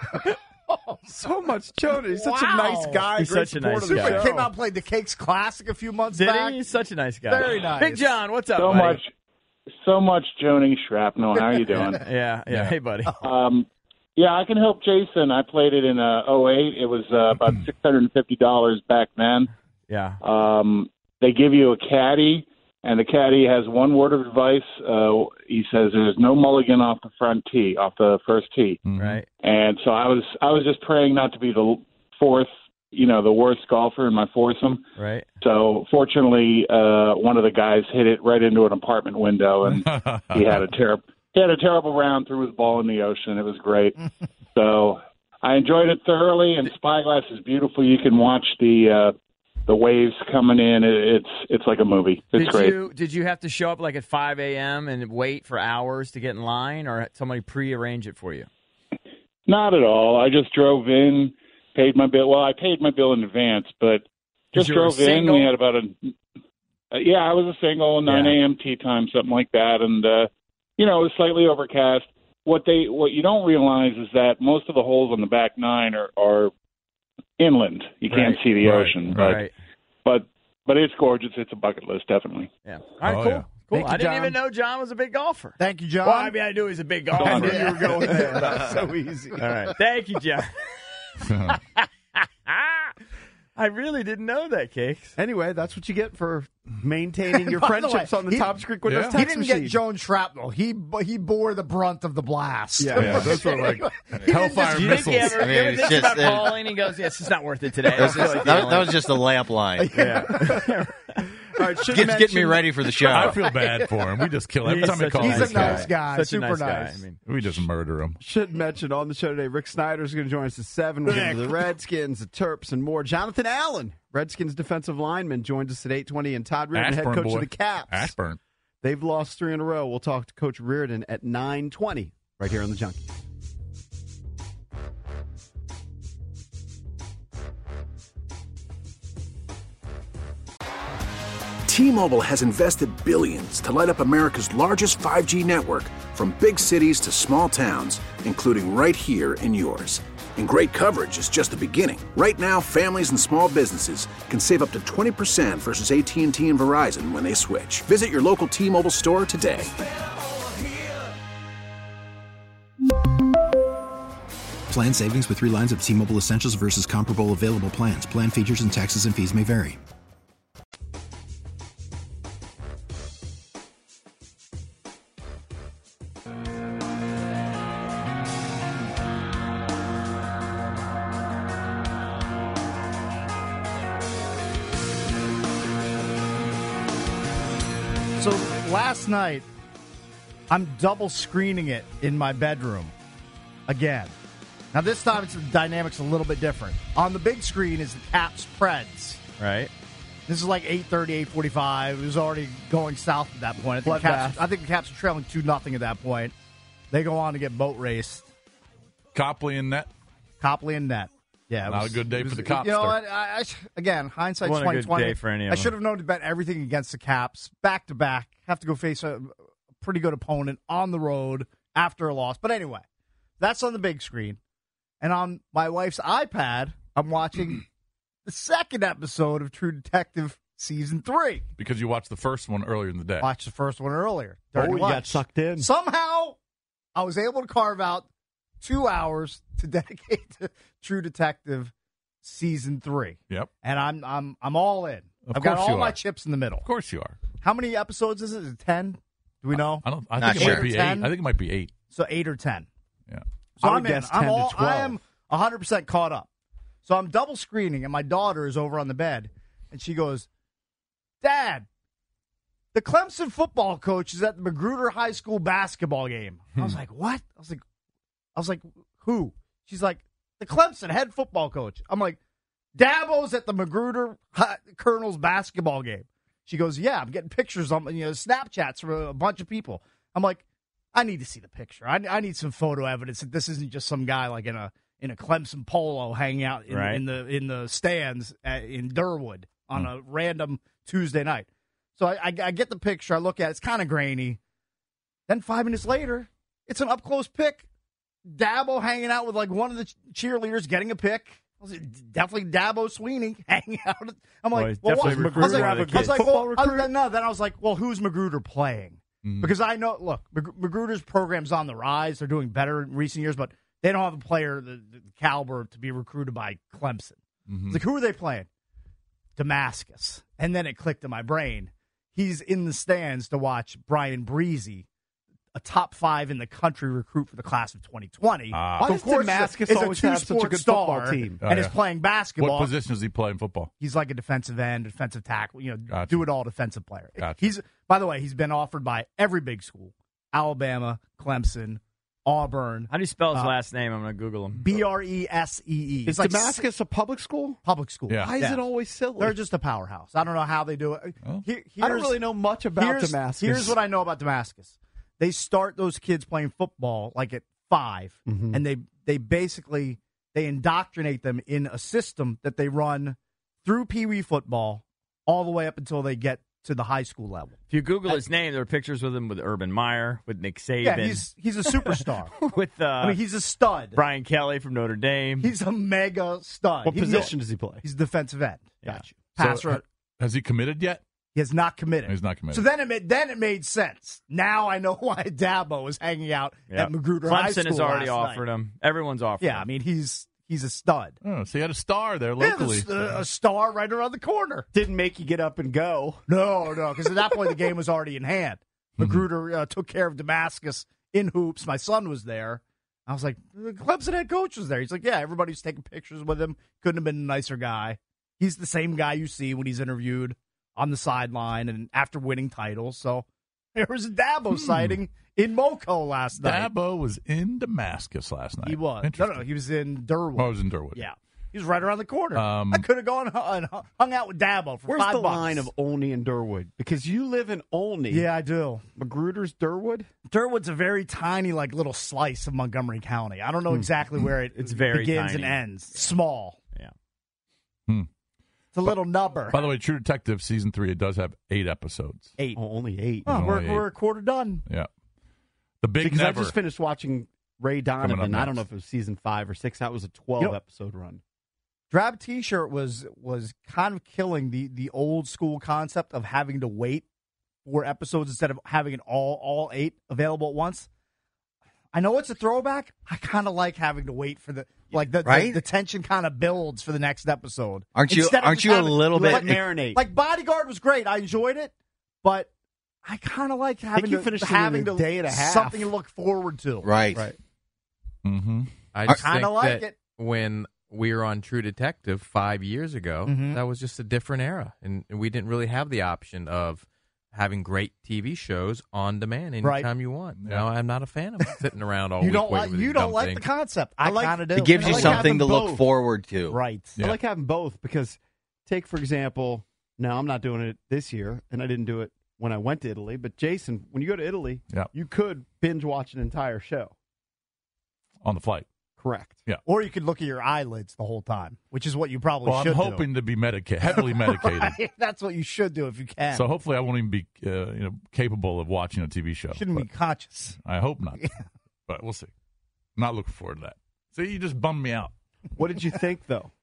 [SPEAKER 2] So much Jonah. He's such a
[SPEAKER 3] Wow.
[SPEAKER 2] nice guy.
[SPEAKER 4] He's
[SPEAKER 2] great
[SPEAKER 4] such a
[SPEAKER 2] supporter
[SPEAKER 4] nice
[SPEAKER 2] of the
[SPEAKER 4] guy.
[SPEAKER 2] show.
[SPEAKER 3] Came out and played the Cakes Classic a few months
[SPEAKER 4] Did
[SPEAKER 3] back.
[SPEAKER 4] he? He's such a nice guy.
[SPEAKER 3] Very nice.
[SPEAKER 4] Big John, what's up,
[SPEAKER 9] So
[SPEAKER 4] buddy?
[SPEAKER 9] much, so much joning shrapnel. How are you doing?
[SPEAKER 4] Yeah, yeah,
[SPEAKER 5] Yeah.
[SPEAKER 4] Hey, buddy.
[SPEAKER 9] um, yeah, I can help Jason. I played it in uh, oh eight. It was uh, about six hundred fifty dollars back then.
[SPEAKER 4] Yeah.
[SPEAKER 9] Um, they give you a caddy, and the caddy has one word of advice. Uh, he says there's no mulligan off the front tee, off the first tee.
[SPEAKER 5] Mhm.
[SPEAKER 4] Right.
[SPEAKER 9] And so I was, I was just praying not to be the fourth, you know, the worst golfer in my foursome.
[SPEAKER 4] Right.
[SPEAKER 9] So fortunately, uh, one of the guys hit it right into an apartment window, and he had a terrible he had a terrible round, threw his ball in the ocean. It was great. So I enjoyed it thoroughly, and Spyglass is beautiful. You can watch the uh, the waves coming in. It, it's it's like a movie. It's
[SPEAKER 4] Did
[SPEAKER 9] great.
[SPEAKER 4] you did you have to show up like at five a.m. and wait for hours to get in line, or had somebody pre-arrange it for you?
[SPEAKER 9] Not at all. I just drove in, paid my bill. Well, I paid my bill in advance, but just
[SPEAKER 4] you were
[SPEAKER 9] drove in.
[SPEAKER 4] single?
[SPEAKER 9] We had about a uh, yeah. I was a single, nine
[SPEAKER 4] Yeah.
[SPEAKER 9] a.m. tea time, something like that, and uh, you know, it was slightly overcast. What they what you don't realize is that most of the holes on the back nine are, are inland. You can't
[SPEAKER 4] Right.
[SPEAKER 9] see the
[SPEAKER 5] Right.
[SPEAKER 9] ocean, but
[SPEAKER 4] Right.
[SPEAKER 9] but but it's gorgeous. It's a bucket list, definitely.
[SPEAKER 4] Yeah. All right.
[SPEAKER 5] Oh,
[SPEAKER 4] cool.
[SPEAKER 5] yeah.
[SPEAKER 4] Cool.
[SPEAKER 2] Thank you,
[SPEAKER 4] I didn't
[SPEAKER 2] John.
[SPEAKER 4] even know John was a big golfer.
[SPEAKER 3] Thank you, John.
[SPEAKER 4] Well, I mean, I knew he was a big golfer.
[SPEAKER 2] I knew you were going there. That's so easy.
[SPEAKER 4] All right. Thank you, John. I really didn't know that, Cakes.
[SPEAKER 2] Anyway, that's what you get for maintaining your
[SPEAKER 3] By the
[SPEAKER 2] friendships
[SPEAKER 3] way,
[SPEAKER 2] on the
[SPEAKER 3] he-
[SPEAKER 2] Tops Creek Windows
[SPEAKER 5] Yeah.
[SPEAKER 2] text
[SPEAKER 3] he didn't
[SPEAKER 2] machine.
[SPEAKER 3] get Joan shrapnel. He he bore the brunt of the blast.
[SPEAKER 2] Yeah.
[SPEAKER 5] Yeah, those are like hellfire
[SPEAKER 4] You think
[SPEAKER 5] missiles.
[SPEAKER 4] he ever,
[SPEAKER 7] I mean,
[SPEAKER 4] you ever
[SPEAKER 7] it's
[SPEAKER 4] think
[SPEAKER 7] just-
[SPEAKER 4] about
[SPEAKER 7] it-
[SPEAKER 4] calling? He goes, yeah, it's just not worth it today.
[SPEAKER 7] That was,
[SPEAKER 4] I feel
[SPEAKER 7] just,
[SPEAKER 4] like
[SPEAKER 7] that,
[SPEAKER 4] dealing.
[SPEAKER 7] that was just a layup line.
[SPEAKER 4] Yeah.
[SPEAKER 2] All right, should
[SPEAKER 7] Get, get me
[SPEAKER 2] mention-
[SPEAKER 7] ready for the show.
[SPEAKER 5] I feel bad for him. We just kill him. Every
[SPEAKER 4] He's
[SPEAKER 5] time he
[SPEAKER 4] such a
[SPEAKER 5] calls,
[SPEAKER 3] He's
[SPEAKER 4] nice
[SPEAKER 3] a
[SPEAKER 5] we
[SPEAKER 3] nice guy.
[SPEAKER 4] Such
[SPEAKER 3] super
[SPEAKER 4] a nice,
[SPEAKER 3] nice.
[SPEAKER 4] guy. I mean,
[SPEAKER 5] we just murder him.
[SPEAKER 2] Should mention on the show today, Rick Snyder is going to join us at seven. We'll get into the Redskins, the Terps, and more. Jonathan Allen, Redskins defensive lineman, joins us at eight twenty, and Todd Reardon, head
[SPEAKER 5] Ashburn
[SPEAKER 2] coach
[SPEAKER 5] boy.
[SPEAKER 2] of the Caps.
[SPEAKER 5] Ashburn.
[SPEAKER 2] They've lost three in a row. We'll talk to Coach Reardon at nine twenty right here on the Junkies.
[SPEAKER 10] T-Mobile has invested billions to light up America's largest five G network, from big cities to small towns, including right here in yours. And great coverage is just the beginning. Right now, families and small businesses can save up to twenty percent versus A T and T and Verizon when they switch. Visit your local T-Mobile store today.
[SPEAKER 11] Plan savings with three lines of T-Mobile Essentials versus comparable available plans. Plan features and taxes and fees may vary.
[SPEAKER 3] So last night, I'm double screening it in my bedroom again. Now this time, it's the dynamics a little bit different. On the big screen is the Caps Preds.
[SPEAKER 4] right?
[SPEAKER 3] This is like eight thirty, eight forty-five. It was already going south at that point. I think, the Caps, I think the Caps are trailing two nothing at that point. They go on to get boat raced.
[SPEAKER 5] Copley and net.
[SPEAKER 3] Copley and net. Yeah, it
[SPEAKER 5] Not
[SPEAKER 3] was-
[SPEAKER 5] a good day
[SPEAKER 3] it
[SPEAKER 5] for
[SPEAKER 3] was-
[SPEAKER 5] the Cops
[SPEAKER 3] You know
[SPEAKER 5] there.
[SPEAKER 3] what? I, I, again, hindsight's
[SPEAKER 4] Wasn't a
[SPEAKER 3] twenty
[SPEAKER 4] good
[SPEAKER 3] twenty.
[SPEAKER 4] day for any of
[SPEAKER 3] I
[SPEAKER 4] them.
[SPEAKER 3] should have known to bet everything against the Caps back to back. Have to go face a pretty good opponent on the road after a loss. But anyway, that's on the big screen, and on my wife's iPad, I'm watching the second episode of True Detective season three.
[SPEAKER 5] Because you watched the first one earlier in the day.
[SPEAKER 3] Watched the first one earlier.
[SPEAKER 2] Oh,
[SPEAKER 3] during
[SPEAKER 2] you got
[SPEAKER 3] lunch.
[SPEAKER 2] sucked in.
[SPEAKER 3] Somehow, I was able to carve out two hours to dedicate to True Detective season three.
[SPEAKER 5] Yep.
[SPEAKER 3] And I'm I'm I'm all in.
[SPEAKER 5] Of
[SPEAKER 3] I've got
[SPEAKER 5] course
[SPEAKER 3] all
[SPEAKER 5] you
[SPEAKER 3] my
[SPEAKER 5] are.
[SPEAKER 3] chips in the middle.
[SPEAKER 5] Of course you are.
[SPEAKER 3] How many episodes is it? Is it ten? Do we know?
[SPEAKER 5] I don't. I
[SPEAKER 7] Not
[SPEAKER 5] think it
[SPEAKER 7] sure.
[SPEAKER 5] might be
[SPEAKER 3] Eight or
[SPEAKER 5] eight.
[SPEAKER 3] ten?
[SPEAKER 5] I think it might be eight.
[SPEAKER 3] So eight or ten.
[SPEAKER 5] Yeah.
[SPEAKER 3] So
[SPEAKER 2] I would
[SPEAKER 3] I'm in.
[SPEAKER 2] guess
[SPEAKER 3] I'm
[SPEAKER 2] ten to
[SPEAKER 3] all, I
[SPEAKER 2] twelve.
[SPEAKER 3] am one hundred percent caught up. So I'm double screening, and my daughter is over on the bed, and she goes, Dad, the Clemson football coach is at the Magruder High School basketball game. I was like, what? I was like, I was like, who? She's like, the Clemson head football coach. I'm like, Dabo's at the Magruder Hi- Colonels basketball game. She goes, yeah, I'm getting pictures on, you know, Snapchats from a bunch of people. I'm like, I need to see the picture. I, I need some photo evidence that this isn't just some guy like in a in a Clemson polo hanging out in,
[SPEAKER 4] Right.
[SPEAKER 3] in the in the stands at, in Durwood on a random Tuesday night. So I, I, I get the picture. I look at it. It's kind of grainy. Then five minutes later, it's an up close pic. Dabo hanging out with like one of the ch- cheerleaders getting a pic. I was like, definitely Dabo Sweeney hanging out. I'm
[SPEAKER 4] Well,
[SPEAKER 3] like,
[SPEAKER 4] he's
[SPEAKER 3] well,
[SPEAKER 4] definitely
[SPEAKER 3] what? I was
[SPEAKER 4] recruiting
[SPEAKER 3] like,
[SPEAKER 4] one of the
[SPEAKER 3] I was
[SPEAKER 4] kids.
[SPEAKER 3] like,
[SPEAKER 2] Football
[SPEAKER 3] well, I was-
[SPEAKER 2] recruit?
[SPEAKER 3] no. Then I was like, well, who's Magruder playing?
[SPEAKER 5] Mhm.
[SPEAKER 3] Because I know, look, Mag- Magruder's program's on the rise. They're doing better in recent years, but they don't have a player the, the caliber to be recruited by Clemson.
[SPEAKER 5] Mhm.
[SPEAKER 3] It's like, who are they playing? Damascus. And then it clicked in my brain. He's in the stands to watch Brian Breezy, a top five in the country recruit for the class of twenty twenty.
[SPEAKER 5] Ah.
[SPEAKER 2] Why
[SPEAKER 3] So,
[SPEAKER 2] does
[SPEAKER 3] of course,
[SPEAKER 2] Damascus
[SPEAKER 3] is a
[SPEAKER 2] always have such a
[SPEAKER 3] two-sport
[SPEAKER 2] good
[SPEAKER 3] star
[SPEAKER 2] football team?
[SPEAKER 5] Oh,
[SPEAKER 3] and
[SPEAKER 5] yeah.
[SPEAKER 3] is playing basketball.
[SPEAKER 5] What position does he play in football?
[SPEAKER 3] He's like a defensive end, defensive tackle, you know,
[SPEAKER 5] Gotcha.
[SPEAKER 3] do it all defensive player.
[SPEAKER 5] Gotcha.
[SPEAKER 3] He's, by the way, he's been offered by every big school: Alabama, Clemson, Auburn,
[SPEAKER 4] How do you spell his
[SPEAKER 3] Uh,
[SPEAKER 4] last name? I'm going to Google him.
[SPEAKER 3] B R E S E E.
[SPEAKER 2] Is
[SPEAKER 3] It's like
[SPEAKER 2] Damascus a public school?
[SPEAKER 3] public school.
[SPEAKER 5] Yeah.
[SPEAKER 2] Why is
[SPEAKER 3] Yeah.
[SPEAKER 2] it always silly?
[SPEAKER 3] They're just a powerhouse. I don't know how they do it.
[SPEAKER 5] Oh.
[SPEAKER 3] Here-
[SPEAKER 2] I don't
[SPEAKER 3] here's-
[SPEAKER 2] really know much about
[SPEAKER 3] here's,
[SPEAKER 2] Damascus.
[SPEAKER 3] Here's what I know about Damascus. They start those kids playing football like at five,
[SPEAKER 2] Mhm.
[SPEAKER 3] and they they basically they indoctrinate them in a system that they run through Pee Wee football all the way up until they get to the high school level.
[SPEAKER 4] If you Google his name, there are pictures with him with Urban Meyer, with Nick Saban,
[SPEAKER 3] Yeah, he's he's a superstar.
[SPEAKER 4] with uh,
[SPEAKER 3] I mean, he's a stud.
[SPEAKER 4] Brian Kelly from Notre Dame.
[SPEAKER 3] He's a mega stud.
[SPEAKER 2] What
[SPEAKER 3] He's
[SPEAKER 2] position does he play?
[SPEAKER 3] He's defensive end.
[SPEAKER 4] Yeah.
[SPEAKER 3] Gotcha.
[SPEAKER 5] So,
[SPEAKER 3] Passer.
[SPEAKER 5] ha- has he committed yet?
[SPEAKER 3] He has not committed.
[SPEAKER 5] He's not committed.
[SPEAKER 3] So then it made, then it made sense. Now I know why Dabo was hanging out
[SPEAKER 4] Yep.
[SPEAKER 3] at Magruder High School
[SPEAKER 4] Clemson has already
[SPEAKER 3] last
[SPEAKER 4] offered
[SPEAKER 3] night.
[SPEAKER 4] him. Everyone's offered
[SPEAKER 3] Yeah,
[SPEAKER 4] him.
[SPEAKER 3] I mean he's he's a stud.
[SPEAKER 5] Oh, so you had a star there
[SPEAKER 3] Yeah,
[SPEAKER 5] locally.
[SPEAKER 3] there's a, a star right around the corner.
[SPEAKER 2] Didn't make you get up and go.
[SPEAKER 3] No, no, because at that point the game was already in hand. Magruder uh, took care of Damascus in hoops. My son was there. I was like, the Clemson head coach was there. He's like, yeah, everybody's taking pictures with him. Couldn't have been a nicer guy. He's the same guy you see when he's interviewed on the sideline and after winning titles. So there was a Dabo sighting in Moco last night.
[SPEAKER 5] Dabo was in Damascus last night.
[SPEAKER 3] He was. No,
[SPEAKER 5] Interesting.
[SPEAKER 3] no, he was in Durwood.
[SPEAKER 5] Oh, he was in Durwood.
[SPEAKER 3] Yeah. He was right around the corner.
[SPEAKER 5] Um,
[SPEAKER 3] I could have gone and hung- hung out with Dabo for
[SPEAKER 2] Where's
[SPEAKER 3] five
[SPEAKER 2] the
[SPEAKER 3] bucks.
[SPEAKER 2] line of Olney and Durwood? Because you live in Olney.
[SPEAKER 3] Yeah, I do.
[SPEAKER 2] Magruder's Durwood?
[SPEAKER 3] Durwood's a very tiny, like, little slice of Montgomery County. I don't know exactly where it
[SPEAKER 4] It's very
[SPEAKER 3] begins
[SPEAKER 4] tiny.
[SPEAKER 3] and ends. Small.
[SPEAKER 4] Yeah.
[SPEAKER 5] Hmm.
[SPEAKER 3] It's a little nubber.
[SPEAKER 5] By the way, True Detective season three, it does have eight episodes.
[SPEAKER 3] Eight.
[SPEAKER 2] Oh, only eight.
[SPEAKER 3] Oh,
[SPEAKER 5] There's
[SPEAKER 3] we're,
[SPEAKER 5] only eight.
[SPEAKER 3] we're a quarter done.
[SPEAKER 5] Yeah. The Big
[SPEAKER 2] Because
[SPEAKER 5] Never.
[SPEAKER 2] I just finished watching Ray
[SPEAKER 5] Coming
[SPEAKER 2] Donovan.
[SPEAKER 5] up
[SPEAKER 2] I don't know
[SPEAKER 5] next.
[SPEAKER 2] if it was season five or six. That was a twelve
[SPEAKER 3] You know-
[SPEAKER 2] episode run.
[SPEAKER 3] Drab T-shirt was was kind of killing the the old school concept of having to wait for episodes instead of having it all all eight available at once. I know it's a throwback. I kind of like having to wait for the like the
[SPEAKER 7] Right?
[SPEAKER 3] the, the tension kind of builds for the next episode.
[SPEAKER 7] Aren't you-
[SPEAKER 3] Instead of
[SPEAKER 7] aren't
[SPEAKER 3] just
[SPEAKER 7] you a
[SPEAKER 3] having-
[SPEAKER 7] little bit-
[SPEAKER 3] like,
[SPEAKER 2] marinate?
[SPEAKER 3] Like Bodyguard was great. I enjoyed it, but I kind of like having
[SPEAKER 2] you
[SPEAKER 3] to
[SPEAKER 2] finished it in
[SPEAKER 3] having
[SPEAKER 2] a
[SPEAKER 3] to
[SPEAKER 2] day and a half.
[SPEAKER 3] something to look forward to.
[SPEAKER 7] Right.
[SPEAKER 2] Right.
[SPEAKER 5] Mm-hmm.
[SPEAKER 8] I just
[SPEAKER 3] kinda
[SPEAKER 8] think
[SPEAKER 3] like
[SPEAKER 8] that
[SPEAKER 3] it.
[SPEAKER 8] when we were on True Detective five years ago,
[SPEAKER 3] Mhm.
[SPEAKER 8] that was just a different era, and we didn't really have the option of having great T V shows on demand anytime
[SPEAKER 3] Right.
[SPEAKER 8] you want.
[SPEAKER 5] Yeah.
[SPEAKER 8] Now I'm not a fan of sitting around all
[SPEAKER 3] You
[SPEAKER 8] week
[SPEAKER 3] don't
[SPEAKER 8] waiting
[SPEAKER 3] like
[SPEAKER 8] for these
[SPEAKER 3] you don't
[SPEAKER 8] dumb
[SPEAKER 3] like
[SPEAKER 8] things.
[SPEAKER 3] the concept.
[SPEAKER 2] I
[SPEAKER 3] I,
[SPEAKER 2] like-
[SPEAKER 3] kind of do.
[SPEAKER 7] It gives
[SPEAKER 2] I
[SPEAKER 7] you
[SPEAKER 2] like
[SPEAKER 7] something
[SPEAKER 2] having
[SPEAKER 7] to look
[SPEAKER 2] both.
[SPEAKER 7] forward to.
[SPEAKER 3] right.
[SPEAKER 5] Yeah.
[SPEAKER 2] I like having both because, take for example, now I'm not doing it this year, and I didn't do it when I went to Italy. But Jason, when you go to Italy,
[SPEAKER 5] Yeah.
[SPEAKER 2] you could binge watch an entire show.
[SPEAKER 5] On the flight.
[SPEAKER 2] Correct.
[SPEAKER 3] Or you could look at your eyelids the whole time, which is what you probably
[SPEAKER 5] Well, I'm
[SPEAKER 3] should
[SPEAKER 5] hoping to be medicated, heavily medicated.
[SPEAKER 3] Right? That's what you should do if you can.
[SPEAKER 5] So hopefully I won't even be uh, you know, capable of watching a T V show.
[SPEAKER 3] Shouldn't be
[SPEAKER 5] But
[SPEAKER 3] conscious.
[SPEAKER 5] I hope not. But we'll see. Not looking forward to that. See, you just bummed me out.
[SPEAKER 2] What did you think, though?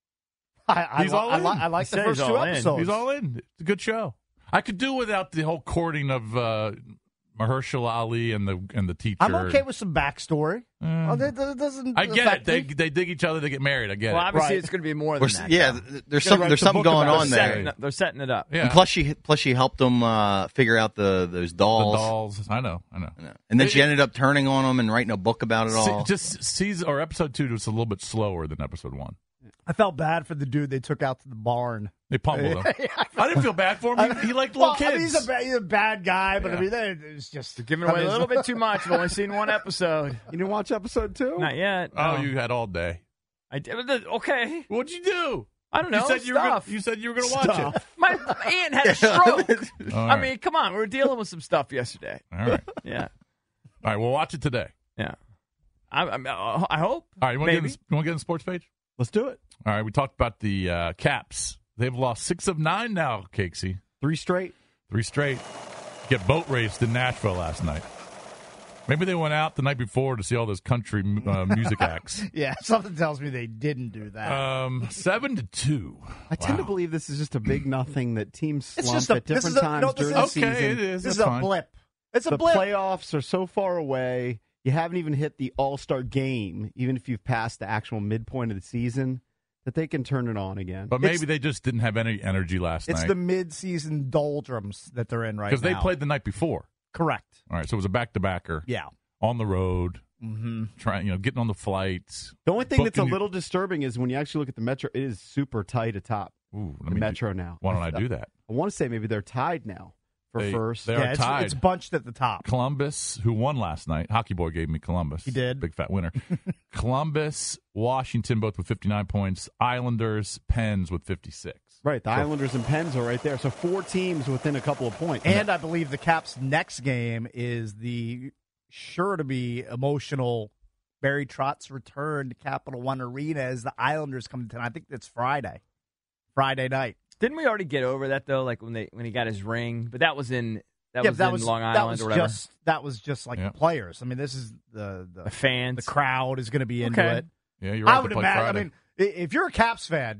[SPEAKER 3] I, I,
[SPEAKER 5] He's
[SPEAKER 3] li-
[SPEAKER 5] all
[SPEAKER 3] I,
[SPEAKER 5] in.
[SPEAKER 3] li- I like
[SPEAKER 4] He
[SPEAKER 3] the
[SPEAKER 4] said
[SPEAKER 3] first
[SPEAKER 4] he's
[SPEAKER 3] two
[SPEAKER 4] all in.
[SPEAKER 3] episodes.
[SPEAKER 5] He's all in. It's a good show. I could do without the whole courting of uh, Mahershala Ali and the and the teacher.
[SPEAKER 3] I'm okay with some backstory.
[SPEAKER 5] Mm.
[SPEAKER 3] Oh, that, that doesn't
[SPEAKER 5] I get it.
[SPEAKER 3] affect
[SPEAKER 5] They
[SPEAKER 3] me.
[SPEAKER 5] they dig each other. They get married. I get
[SPEAKER 4] Well,
[SPEAKER 5] it.
[SPEAKER 4] obviously,
[SPEAKER 3] Right.
[SPEAKER 4] it's going to be more than
[SPEAKER 7] We're,
[SPEAKER 4] that.
[SPEAKER 7] yeah,
[SPEAKER 4] though.
[SPEAKER 7] there's
[SPEAKER 2] Gotta
[SPEAKER 7] some
[SPEAKER 2] write
[SPEAKER 7] there's
[SPEAKER 2] the
[SPEAKER 7] something
[SPEAKER 2] book
[SPEAKER 7] going
[SPEAKER 2] about
[SPEAKER 7] on
[SPEAKER 2] it.
[SPEAKER 4] They're
[SPEAKER 7] there.
[SPEAKER 4] setting, it- they're setting it up.
[SPEAKER 5] Yeah.
[SPEAKER 7] And plus, she plus she helped them uh, figure out the those
[SPEAKER 5] the
[SPEAKER 7] dolls.
[SPEAKER 5] dolls. I know. I know.
[SPEAKER 7] And then she ended up turning on them and writing a book about it all.
[SPEAKER 5] Se- just season or episode two was a little bit slower than episode one.
[SPEAKER 3] I felt bad for the dude they took out to the barn.
[SPEAKER 5] They pummeled him. I didn't feel bad for him. He, he liked
[SPEAKER 3] Well,
[SPEAKER 5] little
[SPEAKER 3] I mean,
[SPEAKER 5] kids.
[SPEAKER 3] he's, a bad, he's a bad guy, but
[SPEAKER 5] Yeah.
[SPEAKER 3] I mean, they- it's just
[SPEAKER 4] They're giving away a little bit too much. I've only seen one episode.
[SPEAKER 2] You didn't watch episode two?
[SPEAKER 4] Not yet.
[SPEAKER 5] oh,
[SPEAKER 4] no.
[SPEAKER 5] you had all day.
[SPEAKER 4] I did. Okay.
[SPEAKER 5] What'd you do?
[SPEAKER 4] I don't know.
[SPEAKER 5] You said you were
[SPEAKER 4] stuff.
[SPEAKER 5] gonna, you said you were going to watch
[SPEAKER 2] Stuff.
[SPEAKER 4] My aunt had a stroke.
[SPEAKER 5] it. All
[SPEAKER 4] I
[SPEAKER 5] right.
[SPEAKER 4] mean, come on. We were dealing with some stuff yesterday.
[SPEAKER 5] all right.
[SPEAKER 4] Yeah.
[SPEAKER 5] All right. We'll watch it today.
[SPEAKER 4] Yeah. I, I, uh, I hope.
[SPEAKER 5] All right. You want to get,
[SPEAKER 4] Maybe.
[SPEAKER 5] in- you wanna get in the sports page?
[SPEAKER 2] Let's do it.
[SPEAKER 5] All right. We talked about the uh, Caps. They've lost six of nine now, Cakesy.
[SPEAKER 2] Three straight.
[SPEAKER 5] Three straight. Get boat raced in Nashville last night. Maybe they went out the night before to see all those country uh, music acts.
[SPEAKER 3] Yeah, something tells me they didn't do that.
[SPEAKER 5] Um, seven to two.
[SPEAKER 2] I tend to
[SPEAKER 5] Wow.
[SPEAKER 2] believe this is just a big nothing that teams slump
[SPEAKER 3] It's just a-
[SPEAKER 2] at
[SPEAKER 3] this
[SPEAKER 2] different
[SPEAKER 3] is a-
[SPEAKER 2] times
[SPEAKER 3] no, this
[SPEAKER 2] during
[SPEAKER 3] is-
[SPEAKER 2] the
[SPEAKER 5] Okay,
[SPEAKER 2] season.
[SPEAKER 5] it is.
[SPEAKER 3] this is
[SPEAKER 5] That's
[SPEAKER 3] a
[SPEAKER 5] fine.
[SPEAKER 3] blip. It's a
[SPEAKER 2] The
[SPEAKER 3] blip.
[SPEAKER 2] playoffs are so far away. You haven't even hit the All-Star game, even if you've passed the actual midpoint of the season, that they can turn it on again.
[SPEAKER 5] But maybe
[SPEAKER 3] It's-
[SPEAKER 5] they just didn't have any energy last
[SPEAKER 3] It's
[SPEAKER 5] night.
[SPEAKER 3] the mid-season doldrums that they're in right now.
[SPEAKER 5] Because they played the night before.
[SPEAKER 3] Correct.
[SPEAKER 5] All right, so it was a back-to-backer
[SPEAKER 3] Yeah.
[SPEAKER 5] on the road,
[SPEAKER 3] Mm-hmm.
[SPEAKER 5] trying, you know, getting on the flights.
[SPEAKER 2] The only thing that's a
[SPEAKER 5] booking your-
[SPEAKER 2] little disturbing is when you actually look at the Metro, it is super tight atop
[SPEAKER 5] Ooh, let
[SPEAKER 2] the
[SPEAKER 5] me do-
[SPEAKER 2] Metro now.
[SPEAKER 5] Why don't I do that?
[SPEAKER 2] I want to say maybe they're tied now for
[SPEAKER 5] They-
[SPEAKER 2] first.
[SPEAKER 5] they
[SPEAKER 3] Yeah,
[SPEAKER 5] are
[SPEAKER 3] it's,
[SPEAKER 5] tied.
[SPEAKER 3] it's bunched at the top.
[SPEAKER 5] Columbus, who won last night. Hockey Boy gave me Columbus.
[SPEAKER 3] He did.
[SPEAKER 5] Big fat winner. Columbus, Washington, both with fifty-nine points. Islanders, Pens with fifty-six.
[SPEAKER 2] Right, the
[SPEAKER 5] So-
[SPEAKER 2] Islanders and Pens are right there. So four teams within a couple of points.
[SPEAKER 3] And I believe the Caps' next game is the sure to be emotional Barry Trotz return to Capital One Arena as the Islanders come to town. I think it's Friday. Friday night.
[SPEAKER 4] Didn't we already get over that though? Like when they when he got his ring, but that was in that
[SPEAKER 3] yeah,
[SPEAKER 4] was
[SPEAKER 3] that
[SPEAKER 4] in
[SPEAKER 3] was
[SPEAKER 4] Long
[SPEAKER 3] that
[SPEAKER 4] Island
[SPEAKER 3] was
[SPEAKER 4] or whatever.
[SPEAKER 3] just that was just like
[SPEAKER 5] Yeah.
[SPEAKER 3] the players. I mean, this is the the,
[SPEAKER 4] the fans.
[SPEAKER 3] the crowd is going to be into
[SPEAKER 4] Okay.
[SPEAKER 3] it.
[SPEAKER 5] Yeah, you're right.
[SPEAKER 3] I
[SPEAKER 5] to
[SPEAKER 3] would
[SPEAKER 5] play
[SPEAKER 3] imagine.
[SPEAKER 5] Friday.
[SPEAKER 3] I mean, i- if you're a Caps fan,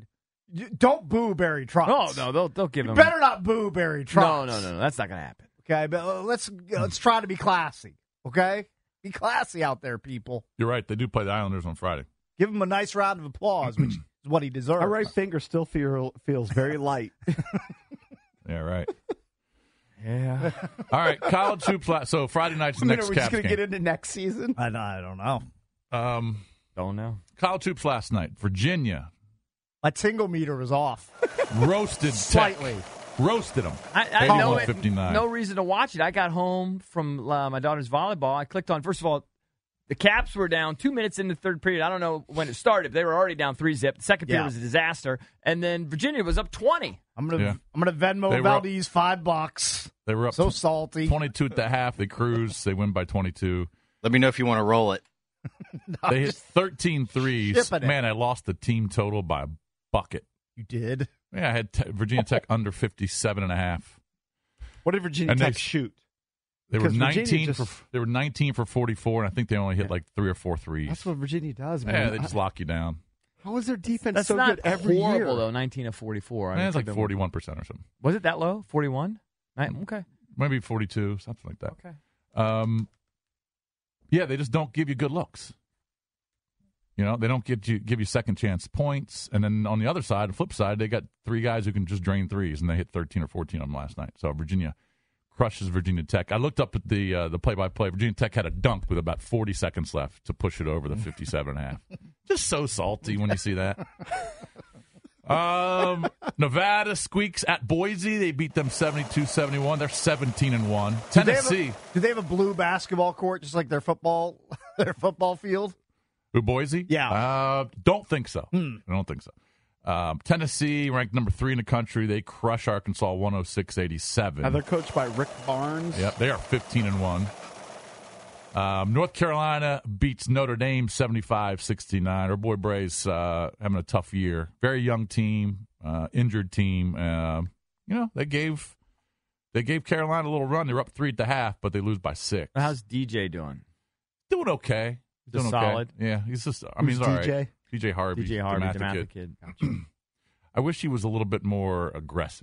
[SPEAKER 3] You- Don't boo Barry Trotz.
[SPEAKER 4] Oh no, they'll they'll give
[SPEAKER 3] You
[SPEAKER 4] him.
[SPEAKER 3] better not boo Barry Trotz.
[SPEAKER 4] No, no, no, no. That's not gonna happen.
[SPEAKER 3] Okay, but uh, let's let's try to be classy. Okay, be classy out there, people.
[SPEAKER 5] You're right. They do play the Islanders on Friday.
[SPEAKER 3] Give him a nice round of applause, which is what he deserves.
[SPEAKER 2] My right finger still feel, feels very light.
[SPEAKER 5] Yeah, right.
[SPEAKER 4] Yeah.
[SPEAKER 5] All right, college hoops. La- so Friday night's the
[SPEAKER 2] I mean,
[SPEAKER 5] next
[SPEAKER 2] are we just
[SPEAKER 5] Caps
[SPEAKER 2] going to
[SPEAKER 5] game.
[SPEAKER 2] get into next season?
[SPEAKER 3] I, I don't know.
[SPEAKER 5] Um,
[SPEAKER 4] Don't know.
[SPEAKER 5] college hoops last night. Virginia
[SPEAKER 3] My tingle meter was off
[SPEAKER 5] roasted Tech.
[SPEAKER 3] slightly.
[SPEAKER 5] Roasted them.
[SPEAKER 4] I, I had no,
[SPEAKER 5] fifty-nine.
[SPEAKER 4] no reason to watch it. I got home from uh, my daughter's volleyball. I clicked on, first of all, the Caps were down two minutes in the third period. I don't know when it started. They were already down three zip. The second period
[SPEAKER 3] Yeah.
[SPEAKER 4] was a disaster. And then Virginia was up twenty.
[SPEAKER 3] I'm gonna
[SPEAKER 5] Yeah.
[SPEAKER 3] I'm gonna Venmo
[SPEAKER 5] They were up-
[SPEAKER 3] Valdez five bucks.
[SPEAKER 5] They were up
[SPEAKER 3] So
[SPEAKER 5] tw-
[SPEAKER 3] salty.
[SPEAKER 5] twenty-two at the half. They cruise. They win by twenty-two.
[SPEAKER 7] Let me know if you want to roll it.
[SPEAKER 3] No,
[SPEAKER 5] They hit
[SPEAKER 3] just-
[SPEAKER 5] thirteen threes.
[SPEAKER 3] shipping it.
[SPEAKER 5] Man, I lost the team total by a bucket.
[SPEAKER 3] You did.
[SPEAKER 5] Yeah, I had te- Virginia Tech under fifty-seven and a half.
[SPEAKER 2] What did Virginia
[SPEAKER 5] And they-
[SPEAKER 2] Tech shoot?
[SPEAKER 5] They were
[SPEAKER 2] Because Virginia
[SPEAKER 5] nineteen
[SPEAKER 2] just-
[SPEAKER 5] for they were nineteen for forty-four, and I think they only hit
[SPEAKER 2] Yeah.
[SPEAKER 5] like three or four threes.
[SPEAKER 2] That's what Virginia does, man.
[SPEAKER 5] Yeah, they just
[SPEAKER 2] I-
[SPEAKER 5] lock you down.
[SPEAKER 2] How is their defense
[SPEAKER 4] That's
[SPEAKER 2] so
[SPEAKER 4] not
[SPEAKER 2] good every
[SPEAKER 4] horrible,
[SPEAKER 2] year?
[SPEAKER 4] though, nineteen of forty-four. I
[SPEAKER 5] Man,
[SPEAKER 4] mean,
[SPEAKER 5] it's like
[SPEAKER 4] the-
[SPEAKER 5] forty-one percent or something.
[SPEAKER 4] Was it that low? forty-one? Okay.
[SPEAKER 5] Maybe forty-two, something like that.
[SPEAKER 4] Okay.
[SPEAKER 5] Um, yeah, they just don't give you good looks. You know, they don't give you give you second chance points. And then on the other side, the flip side, they got three guys who can just drain threes, and they hit thirteen or fourteen of them last night. So Virginia crushes Virginia Tech. I looked up at the uh, the play-by-play. Virginia Tech had a dunk with about forty seconds left to push it over the fifty-seven and a half. Just so salty when you see that. Um, Nevada squeaks at Boise. They beat them seventy-two seventy-one. They're seventeen and one.
[SPEAKER 3] Do they have a-
[SPEAKER 5] Tennessee.
[SPEAKER 3] Do they have a blue basketball court just like their football their football field?
[SPEAKER 5] Who, Boise?
[SPEAKER 3] Yeah.
[SPEAKER 5] Uh, don't think so.
[SPEAKER 3] Hmm.
[SPEAKER 5] I don't think so. Um, Tennessee, ranked number three in the country. They crush Arkansas one oh six eighty-seven.
[SPEAKER 2] Now they're coached by Rick Barnes.
[SPEAKER 5] Yep, they are fifteen and one. Um, North Carolina beats Notre Dame seventy-five sixty-nine. Our boy Bray's uh, having a tough year. Very young team, uh, injured team. Uh, you know, they gave they gave Carolina a little run. They were up three at the half, but they lose by six.
[SPEAKER 4] How's D J doing?
[SPEAKER 5] Doing okay.
[SPEAKER 4] Just
[SPEAKER 5] Doing okay.
[SPEAKER 4] solid?
[SPEAKER 5] Yeah, he's just. I mean,
[SPEAKER 2] Who's
[SPEAKER 5] he's all
[SPEAKER 2] D J?
[SPEAKER 5] right. D J Harvey.
[SPEAKER 4] D J Harvey,
[SPEAKER 5] DeMatha
[SPEAKER 4] DeMatha
[SPEAKER 5] kid.
[SPEAKER 4] kid.
[SPEAKER 5] I wish he was a little bit more aggressive.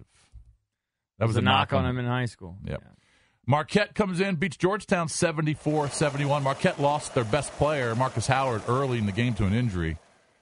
[SPEAKER 5] That
[SPEAKER 4] was a knock on him in high school.
[SPEAKER 5] Yep. Marquette comes in, beats Georgetown seventy-four seventy-one. Marquette lost their best player, Marcus Howard, early in the game to an injury.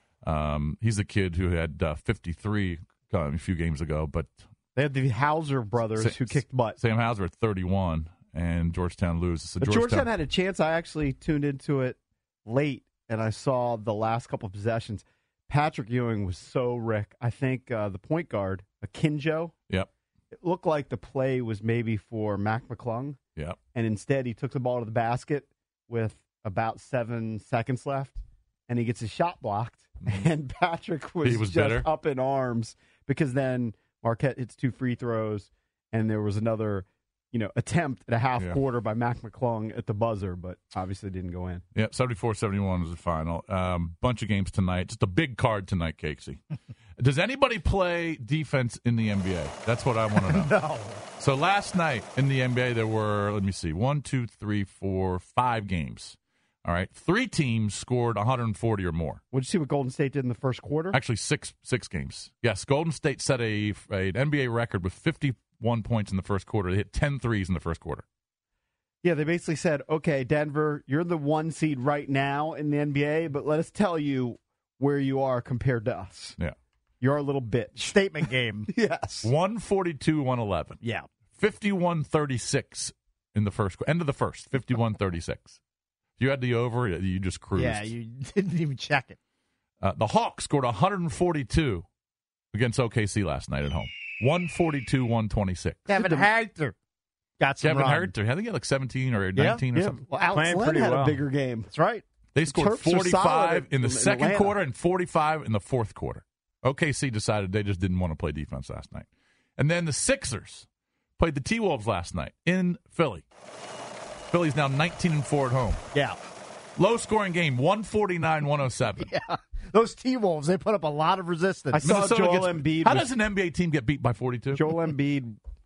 [SPEAKER 5] Um, he's the kid who had uh, fifty-three uh, a few games ago, but
[SPEAKER 2] They had the Hauser brothers
[SPEAKER 5] Sa-
[SPEAKER 2] who kicked butt.
[SPEAKER 5] Sam Hauser at thirty-one, and Georgetown loses. So
[SPEAKER 2] But Georgetown had a chance. I actually tuned into it late, and I saw the last couple of possessions. Patrick Ewing was so Rick. I think uh, the point guard, Akinjo,
[SPEAKER 5] Yep.
[SPEAKER 2] it looked like the play was maybe for Mac McClung,
[SPEAKER 5] Yep.
[SPEAKER 2] and instead he took the ball to the basket with about seven seconds left, and he gets his shot blocked. And Patrick was,
[SPEAKER 5] He was
[SPEAKER 2] just
[SPEAKER 5] bitter.
[SPEAKER 2] up in arms because then Marquette hits two free throws, and there was another, you know, attempt at a half
[SPEAKER 5] Yeah.
[SPEAKER 2] quarter by Mac McClung at the buzzer, but obviously didn't go in.
[SPEAKER 5] Yep, seventy-four seventy-one was the final. Um, bunch of games tonight. Just a big card tonight, Casey. Does anybody play defense in the N B A? That's what I want to know.
[SPEAKER 3] No.
[SPEAKER 5] So last night in the N B A, there were, let me see, one, two, three, four, five games. All right. Three teams scored one hundred forty or more.
[SPEAKER 2] What did you see what Golden State did in the first quarter?
[SPEAKER 5] Actually, six six games. Yes, Golden State set a, a an N B A record with fifty-one points in the first quarter. They hit ten threes in the first quarter.
[SPEAKER 2] Yeah, they basically said, okay, Denver, you're the one seed right now in the N B A, but let us tell you where you are compared to us.
[SPEAKER 5] Yeah.
[SPEAKER 2] You're a little bitch.
[SPEAKER 3] Statement game.
[SPEAKER 2] Yes.
[SPEAKER 5] one forty-two one eleven.
[SPEAKER 3] Yeah.
[SPEAKER 5] fifty-one thirty-six in the first end of the first. fifty-one thirty-six. You had the over, you just cruised.
[SPEAKER 3] Yeah, you didn't even check it.
[SPEAKER 5] Uh, the Hawks scored one hundred forty-two against O K C last night at home. one forty-two one twenty-six.
[SPEAKER 3] Kevin Herter got some
[SPEAKER 5] Kevin
[SPEAKER 3] run.
[SPEAKER 5] Herter, I think he had like seventeen or nineteen
[SPEAKER 2] yeah.
[SPEAKER 5] or something.
[SPEAKER 2] Well, Alex
[SPEAKER 4] Playing
[SPEAKER 2] Len
[SPEAKER 4] pretty
[SPEAKER 2] had
[SPEAKER 4] well.
[SPEAKER 2] a bigger game.
[SPEAKER 3] That's right.
[SPEAKER 5] They scored
[SPEAKER 2] Terps are solid
[SPEAKER 5] forty-five in the
[SPEAKER 2] in
[SPEAKER 5] second
[SPEAKER 2] Atlanta.
[SPEAKER 5] quarter and forty-five in the fourth quarter. O K C decided they just didn't want to play defense last night. And then the Sixers played the T-Wolves last night in Philly. Philly's now nineteen and four at home.
[SPEAKER 3] Yeah.
[SPEAKER 5] Low-scoring game, one forty-nine one oh seven.
[SPEAKER 3] Yeah. Those T-Wolves, they put up a lot of resistance.
[SPEAKER 2] I saw
[SPEAKER 5] Minnesota
[SPEAKER 2] Joel
[SPEAKER 5] gets-
[SPEAKER 2] Embiid.
[SPEAKER 5] How
[SPEAKER 2] was-
[SPEAKER 5] does an N B A team get beat by forty-two?
[SPEAKER 2] Joel Embiid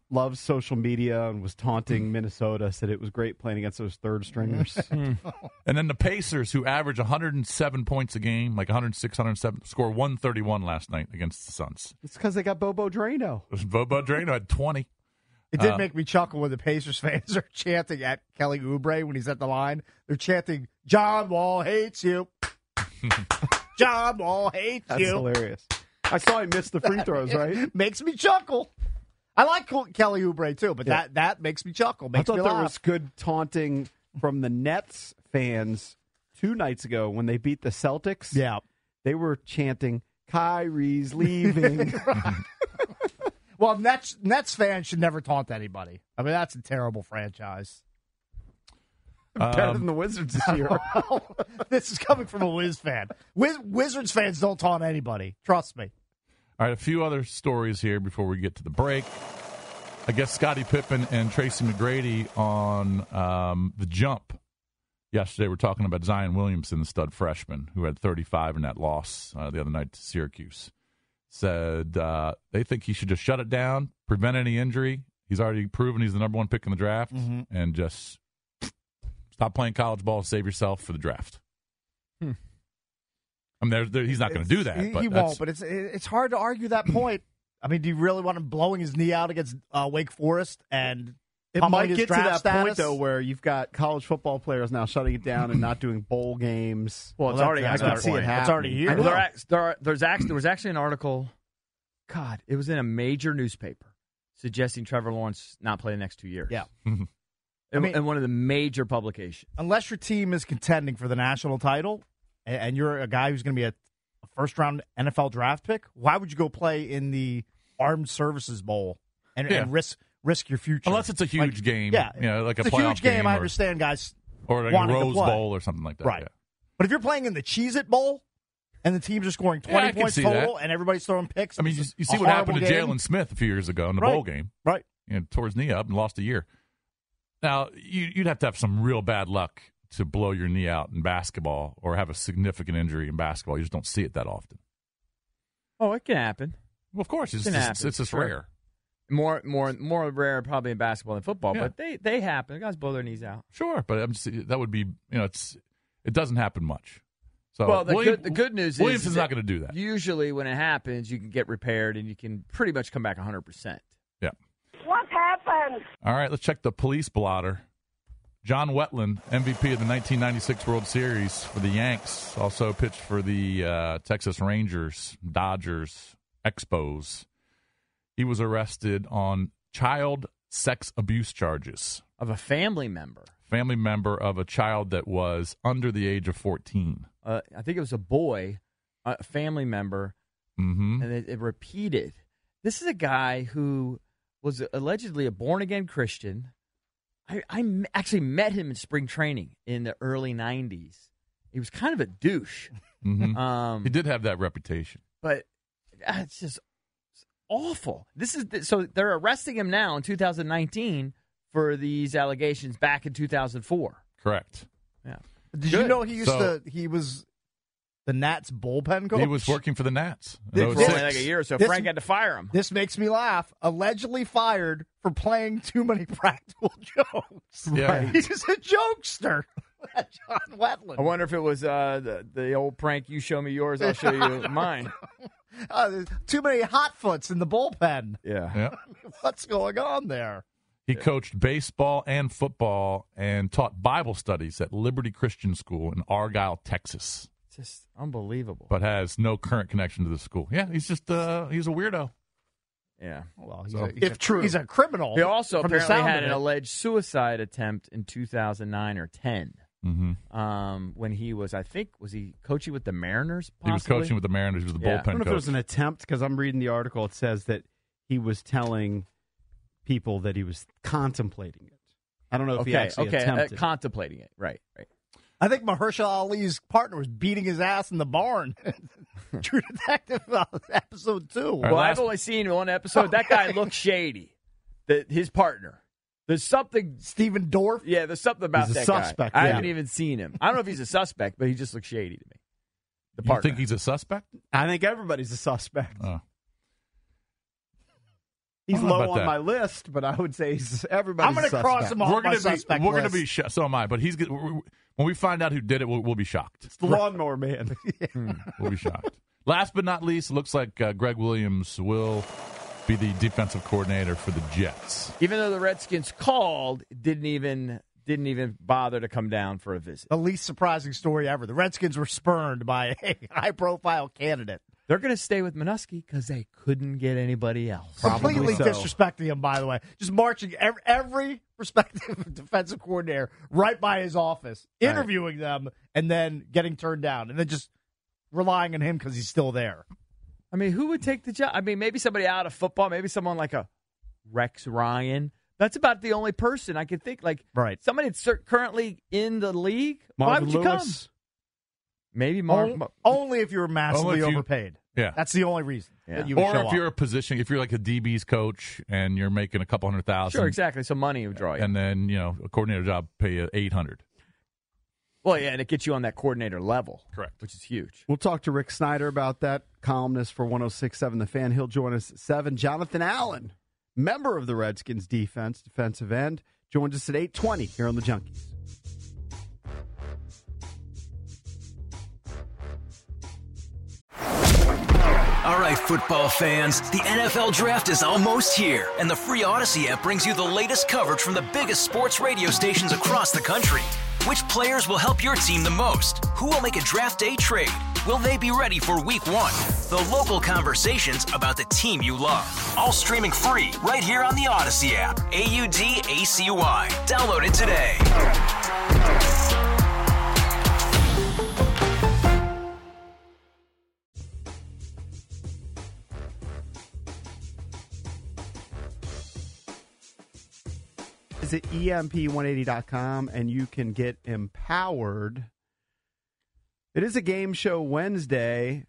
[SPEAKER 2] loves social media and was taunting Minnesota, said it was great playing against those third stringers.
[SPEAKER 5] And then the Pacers, who average one hundred seven points a game, like one oh six, one oh seven, score one thirty-one last night against the Suns.
[SPEAKER 2] It's because they got Bobo Drano.
[SPEAKER 5] Bobo Drano had twenty.
[SPEAKER 3] It did
[SPEAKER 5] Uh,
[SPEAKER 3] make me chuckle when the Pacers fans are chanting at Kelly Oubre when he's at the line. They're chanting, John Wall hates you. John Wall hates
[SPEAKER 2] That's
[SPEAKER 3] you.
[SPEAKER 2] hilarious. I saw he missed the free throws, right?
[SPEAKER 3] Makes me chuckle. I like Kelly Oubre, too, but
[SPEAKER 2] Yeah.
[SPEAKER 3] that, that makes me chuckle.
[SPEAKER 2] I
[SPEAKER 3] Makes
[SPEAKER 2] thought
[SPEAKER 3] me
[SPEAKER 2] there
[SPEAKER 3] laugh.
[SPEAKER 2] was good taunting from the Nets fans two nights ago when they beat the Celtics.
[SPEAKER 3] Yeah.
[SPEAKER 2] They were chanting, Kyrie's leaving.
[SPEAKER 3] Well, Nets Nets fans should never taunt anybody. I mean, that's a terrible franchise.
[SPEAKER 2] Better
[SPEAKER 5] Um,
[SPEAKER 2] than the Wizards this year.
[SPEAKER 3] This is coming from a Wiz fan. Wiz, Wizards fans don't taunt anybody. Trust me.
[SPEAKER 5] All right, a few other stories here before we get to the break. I guess Scottie Pippen and Tracy McGrady on um, the jump yesterday were talking about Zion Williamson, the stud freshman, who had thirty-five in that loss uh, the other night to Syracuse. Said uh, they think he should just shut it down, prevent any injury. He's already proven he's the number one pick in the draft,
[SPEAKER 3] Mm-hmm.
[SPEAKER 5] and just stop playing college ball, save yourself for the draft.
[SPEAKER 4] Hmm.
[SPEAKER 5] I mean, there, there, he's not going to do that.
[SPEAKER 3] He,
[SPEAKER 5] but
[SPEAKER 3] he
[SPEAKER 5] that's-
[SPEAKER 3] won't, but it's it's hard to argue that point. I mean, do you really want him blowing his knee out against uh, Wake Forest and
[SPEAKER 2] It
[SPEAKER 3] pummeling
[SPEAKER 2] might
[SPEAKER 3] his
[SPEAKER 2] get to
[SPEAKER 3] draft
[SPEAKER 2] that point,
[SPEAKER 3] status?
[SPEAKER 2] though, where you've got college football players now shutting it down and not doing bowl games.
[SPEAKER 4] Well, it's
[SPEAKER 3] Well,
[SPEAKER 4] already
[SPEAKER 3] that's-
[SPEAKER 4] got
[SPEAKER 3] I
[SPEAKER 4] to
[SPEAKER 3] can
[SPEAKER 4] that
[SPEAKER 3] see it
[SPEAKER 4] point.
[SPEAKER 3] happening. It's already here.
[SPEAKER 4] I know
[SPEAKER 3] I know.
[SPEAKER 4] There, act- there, are, there's actually, there was actually an article, God, it was in a major newspaper suggesting Trevor Lawrence not play the next two years.
[SPEAKER 3] Yeah.
[SPEAKER 4] in,
[SPEAKER 3] I mean-
[SPEAKER 4] in one of the major publications.
[SPEAKER 3] Unless your team is contending for the national title and, and you're a guy who's going to be a, a first-round N F L draft pick, why would you go play in the Armed Services Bowl and,
[SPEAKER 5] Yeah.
[SPEAKER 3] and risk risk your future?
[SPEAKER 5] Unless it's a huge
[SPEAKER 3] Like,
[SPEAKER 5] game,
[SPEAKER 3] Yeah.
[SPEAKER 5] you know, like a
[SPEAKER 3] it's a
[SPEAKER 5] playoff
[SPEAKER 3] huge game. I
[SPEAKER 5] or-
[SPEAKER 3] understand, guys.
[SPEAKER 5] or like a
[SPEAKER 3] wanting to
[SPEAKER 5] Rose
[SPEAKER 3] play.
[SPEAKER 5] Bowl or something like that.
[SPEAKER 3] Right.
[SPEAKER 5] yeah.
[SPEAKER 3] But if you're playing in the Cheez-It Bowl and the teams are scoring
[SPEAKER 5] Yeah,
[SPEAKER 3] twenty
[SPEAKER 5] I can
[SPEAKER 3] points
[SPEAKER 5] see
[SPEAKER 3] total
[SPEAKER 5] that.
[SPEAKER 3] and everybody's throwing picks,
[SPEAKER 5] I mean, you,
[SPEAKER 3] it's
[SPEAKER 5] you
[SPEAKER 3] a
[SPEAKER 5] see what happened to
[SPEAKER 3] horrible game.
[SPEAKER 5] Jalen Smith a few years ago in the
[SPEAKER 3] Right.
[SPEAKER 5] bowl game.
[SPEAKER 3] Right.
[SPEAKER 5] You know, tore his knee up and lost a year. Now, you, you'd have to have some real bad luck to blow your knee out in basketball or have a significant injury in basketball. You just don't see it that often.
[SPEAKER 4] Oh, it can happen.
[SPEAKER 5] Well, of course, it's
[SPEAKER 4] It can
[SPEAKER 5] just,
[SPEAKER 4] happen,
[SPEAKER 5] it's just
[SPEAKER 4] sure.
[SPEAKER 5] rare.
[SPEAKER 4] More, more, more rare probably in basketball than football,
[SPEAKER 5] Yeah.
[SPEAKER 4] but they, they happen. Guys blow their knees out.
[SPEAKER 5] Sure, but I'm just, that would be, you know, it's it doesn't happen much. So
[SPEAKER 4] well, the
[SPEAKER 5] William-
[SPEAKER 4] good, the good news
[SPEAKER 5] Williamson's
[SPEAKER 4] is
[SPEAKER 5] not going to do that.
[SPEAKER 4] Usually, when it happens, you can get repaired and you can pretty much come back one hundred percent.
[SPEAKER 5] Yeah.
[SPEAKER 12] What happened?
[SPEAKER 5] All right, let's check the police blotter. John Wetland, M V P of the nineteen ninety-six World Series for the Yanks, also pitched for the uh, Texas Rangers, Dodgers, Expos. He was arrested on child sex abuse charges.
[SPEAKER 4] Of a family member.
[SPEAKER 5] Family member of a child that was under the age of fourteen.
[SPEAKER 4] Uh, I think it was a boy, a family member,
[SPEAKER 5] Mm-hmm.
[SPEAKER 4] and it, it repeated. This is a guy who was allegedly a born-again Christian. I, I m- actually met him in spring training in the early nineties. He was kind of a douche.
[SPEAKER 5] Mm-hmm.
[SPEAKER 4] Um,
[SPEAKER 5] he did have that reputation.
[SPEAKER 4] But uh, it's just it's awful. This is so they're arresting him now in two thousand nineteen for these allegations back in two thousand four.
[SPEAKER 5] Correct.
[SPEAKER 4] Yeah.
[SPEAKER 3] Did
[SPEAKER 4] Good.
[SPEAKER 3] you know he used
[SPEAKER 5] So-
[SPEAKER 3] to? He was the Nats bullpen coach.
[SPEAKER 5] He was working for the Nats. in
[SPEAKER 3] This-
[SPEAKER 4] For only
[SPEAKER 5] oh six.
[SPEAKER 4] like a year or so.
[SPEAKER 3] This-
[SPEAKER 4] Frank had to fire him.
[SPEAKER 3] This makes me laugh. Allegedly fired for playing too many practical jokes.
[SPEAKER 5] Yeah.
[SPEAKER 3] He's a jokester. John Wetland.
[SPEAKER 4] I wonder if it was uh, the the old prank. You show me yours, I'll show you mine.
[SPEAKER 3] Uh, there's too many hot foots in the bullpen.
[SPEAKER 4] Yeah.
[SPEAKER 5] Yeah.
[SPEAKER 3] What's going on there?
[SPEAKER 5] He coached baseball and football and taught Bible studies at Liberty Christian School in Argyle, Texas,
[SPEAKER 4] Just unbelievable.
[SPEAKER 5] but has no current connection to the school. Yeah, he's just uh, he's a weirdo.
[SPEAKER 4] Yeah.
[SPEAKER 3] Well, he's
[SPEAKER 5] So-
[SPEAKER 3] a, he's
[SPEAKER 2] If
[SPEAKER 3] a,
[SPEAKER 2] true.
[SPEAKER 3] he's a criminal.
[SPEAKER 4] He also
[SPEAKER 3] from the
[SPEAKER 4] apparently
[SPEAKER 3] sound
[SPEAKER 4] had
[SPEAKER 3] of
[SPEAKER 4] an
[SPEAKER 3] it.
[SPEAKER 4] alleged suicide attempt in two thousand nine or ten.
[SPEAKER 5] Mm-hmm.
[SPEAKER 4] Um, when he was, I think, was he coaching with the Mariners?
[SPEAKER 5] He was
[SPEAKER 4] Possibly?
[SPEAKER 5] coaching with the Mariners. He was the
[SPEAKER 4] Yeah.
[SPEAKER 2] I
[SPEAKER 5] bullpen
[SPEAKER 2] don't know if it
[SPEAKER 5] coach.
[SPEAKER 2] was an attempt because I'm reading the article. It says that he was telling people that he was contemplating it. I don't know if he
[SPEAKER 4] Okay,
[SPEAKER 2] actually
[SPEAKER 4] okay, uh,
[SPEAKER 2] attempted. it.
[SPEAKER 4] contemplating it. Right, right.
[SPEAKER 3] I think Mahershala Ali's partner was beating his ass in the barn. True Detective uh, episode two.
[SPEAKER 5] right,
[SPEAKER 4] Well,
[SPEAKER 5] last-
[SPEAKER 4] I've only seen one episode. That guy looks shady. That his partner. There's something.
[SPEAKER 3] Stephen Dorff.
[SPEAKER 4] Yeah, there's something about
[SPEAKER 2] He's a
[SPEAKER 4] that
[SPEAKER 2] suspect,
[SPEAKER 4] guy. I
[SPEAKER 2] yeah.
[SPEAKER 4] haven't even seen him. I don't know if he's a suspect, but he just looks shady to me. The
[SPEAKER 5] You
[SPEAKER 4] partner.
[SPEAKER 5] think he's a suspect?
[SPEAKER 2] I think everybody's a suspect.
[SPEAKER 5] Oh.
[SPEAKER 2] He's
[SPEAKER 5] I don't know
[SPEAKER 2] low
[SPEAKER 5] about
[SPEAKER 2] on
[SPEAKER 5] that.
[SPEAKER 2] my list, but I would say he's everybody's
[SPEAKER 3] I'm gonna
[SPEAKER 2] suspect.
[SPEAKER 3] cross him off
[SPEAKER 5] We're
[SPEAKER 3] my
[SPEAKER 5] gonna be.
[SPEAKER 3] suspect
[SPEAKER 5] We're gonna
[SPEAKER 3] list.
[SPEAKER 5] be. Sh- so am I. But he's. g- When we find out who did it, we'll, we'll be shocked.
[SPEAKER 2] It's the lawnmower man.
[SPEAKER 5] We'll be shocked. Last but not least, it looks like uh, Greg Williams will be the defensive coordinator for the Jets.
[SPEAKER 4] Even though the Redskins called, didn't even didn't even bother to come down for a visit.
[SPEAKER 3] The least surprising story ever. The Redskins were spurned by a high-profile candidate.
[SPEAKER 4] They're going to stay with Minuski because they couldn't get anybody else.
[SPEAKER 3] Completely
[SPEAKER 2] so.
[SPEAKER 3] disrespecting him, by the way. Just marching every, every prospective defensive coordinator right by his office,
[SPEAKER 2] Right.
[SPEAKER 3] interviewing them, and then getting turned down, and then just relying on him because he's still there.
[SPEAKER 4] I mean, who would take the job? I mean, maybe somebody out of football, maybe someone like a Rex Ryan. That's about the only person I could think. Like,
[SPEAKER 3] Right.
[SPEAKER 4] somebody that's cer- currently in the league. Why
[SPEAKER 2] Marvin
[SPEAKER 4] would you
[SPEAKER 2] Lewis.
[SPEAKER 4] come? Maybe Mark.
[SPEAKER 3] Only, only if you were massively
[SPEAKER 5] Only if you-
[SPEAKER 3] overpaid.
[SPEAKER 5] Yeah.
[SPEAKER 3] That's the only reason
[SPEAKER 4] Yeah.
[SPEAKER 3] that you would
[SPEAKER 5] Or
[SPEAKER 3] show
[SPEAKER 5] if
[SPEAKER 3] up.
[SPEAKER 5] you're a position, if you're like a D B's coach and you're making a couple hundred thousand,
[SPEAKER 4] Sure, exactly. So money would draw you.
[SPEAKER 5] and then you know a coordinator job pay you eight hundred.
[SPEAKER 4] Well, yeah, and it gets you on that coordinator level.
[SPEAKER 5] Correct.
[SPEAKER 4] Which is huge.
[SPEAKER 2] We'll talk to Rick Snyder about that, columnist for one oh six point seven The Fan. He'll join us at seven. Jonathan Allen, member of the Redskins defense, defensive end, joins us at eight twenty here on the Junkies.
[SPEAKER 13] All right, football fans, the N F L Draft is almost here, and the free Odyssey app brings you the latest coverage from the biggest sports radio stations across the country. Which players will help your team the most? Who will make a draft day trade? Will they be ready for week one? The local conversations about the team you love. All streaming free right here on the Odyssey app. A U D A C Y. Download it today.
[SPEAKER 2] Visit E M P one eighty dot com and you can get empowered. It is a game show Wednesday,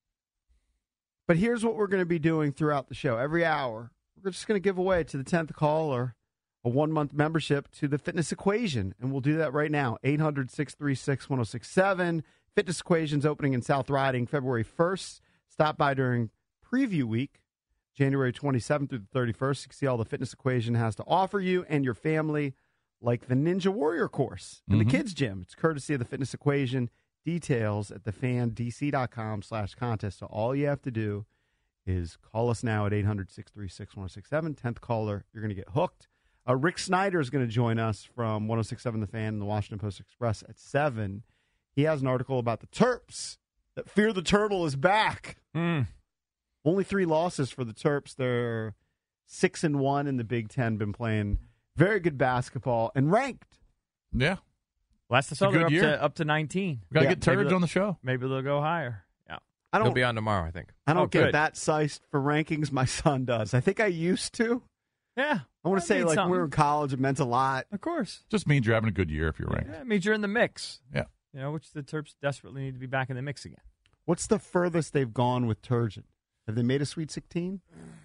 [SPEAKER 2] but here's what we're going to be doing throughout the show. Every hour, we're just going to give away to the tenth caller a one-month membership to the Fitness Equation, and we'll do that right now. eight hundred, six three six, one oh six seven. Fitness Equation's opening in South Riding February first. Stop by during preview week, January twenty-seventh through the thirty-first. You can see all the Fitness Equation has to offer you and your family, like the Ninja Warrior course in
[SPEAKER 5] Mhm.
[SPEAKER 2] the kids' gym. It's courtesy of the Fitness Equation. Details at thefandc.com slash contest. So all you have to do is call us now at eight hundred, six three six, one oh six seven. tenth caller, you're going to get hooked. Uh, Rick Snyder is going to join us from one oh six point seven The Fan and the Washington Post-Express at seven. He has an article about the Terps, that Fear the Turtle is back.
[SPEAKER 4] Mm.
[SPEAKER 2] Only three losses for the Terps. They're six and one in the Big Ten. Been playing very good basketball and ranked.
[SPEAKER 5] Yeah.
[SPEAKER 4] Last I
[SPEAKER 5] a
[SPEAKER 4] saw, they're
[SPEAKER 5] good
[SPEAKER 4] up
[SPEAKER 5] year.
[SPEAKER 4] to, up to nineteen.
[SPEAKER 5] We gotta
[SPEAKER 2] Yeah,
[SPEAKER 5] get Turge
[SPEAKER 4] maybe
[SPEAKER 5] on the show.
[SPEAKER 4] Maybe they'll go higher. Yeah.
[SPEAKER 2] I
[SPEAKER 8] He'll
[SPEAKER 2] don't.
[SPEAKER 8] be on tomorrow, I think.
[SPEAKER 2] I don't
[SPEAKER 4] Oh,
[SPEAKER 2] get
[SPEAKER 4] good.
[SPEAKER 2] that sized for rankings. My son does. I think I used to.
[SPEAKER 4] Yeah.
[SPEAKER 2] I want
[SPEAKER 4] That
[SPEAKER 2] to say
[SPEAKER 4] means
[SPEAKER 2] like
[SPEAKER 4] something.
[SPEAKER 2] we were in college. It meant a lot.
[SPEAKER 4] Of course.
[SPEAKER 5] Just means you're having a good year if you're ranked.
[SPEAKER 4] Yeah, it means you're in the mix.
[SPEAKER 5] Yeah.
[SPEAKER 4] You know, which the Terps desperately need to be back in the mix again.
[SPEAKER 2] What's the furthest they've gone with Turgeon? Have they made a Sweet sixteen?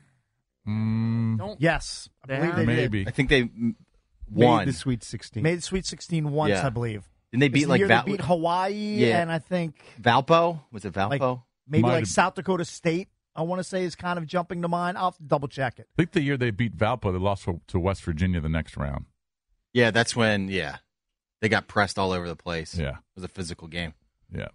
[SPEAKER 5] Mm,
[SPEAKER 4] Don't.
[SPEAKER 3] Yes. I
[SPEAKER 4] They
[SPEAKER 3] believe
[SPEAKER 4] have-
[SPEAKER 3] they
[SPEAKER 5] maybe.
[SPEAKER 7] I think they m-
[SPEAKER 2] Made
[SPEAKER 7] won.
[SPEAKER 2] the Sweet sixteen.
[SPEAKER 3] did. Made Sweet sixteen once,
[SPEAKER 7] Yeah.
[SPEAKER 3] I believe.
[SPEAKER 7] Didn't they
[SPEAKER 3] It's
[SPEAKER 7] beat
[SPEAKER 3] the
[SPEAKER 7] like
[SPEAKER 3] year
[SPEAKER 7] Val-
[SPEAKER 3] they beat Hawaii
[SPEAKER 7] Yeah.
[SPEAKER 3] and I think
[SPEAKER 7] Valpo? Was it Valpo?
[SPEAKER 3] Like- maybe
[SPEAKER 5] Might
[SPEAKER 3] like
[SPEAKER 5] have-
[SPEAKER 3] South Dakota State, I want to say, is kind of jumping to mind. I'll have to double check it.
[SPEAKER 5] I think the year they beat Valpo, they lost to, to West Virginia the next round.
[SPEAKER 7] yeah, that's when. Yeah, they got pressed all over the place.
[SPEAKER 5] Yeah.
[SPEAKER 7] It was a physical game.
[SPEAKER 5] Yeah.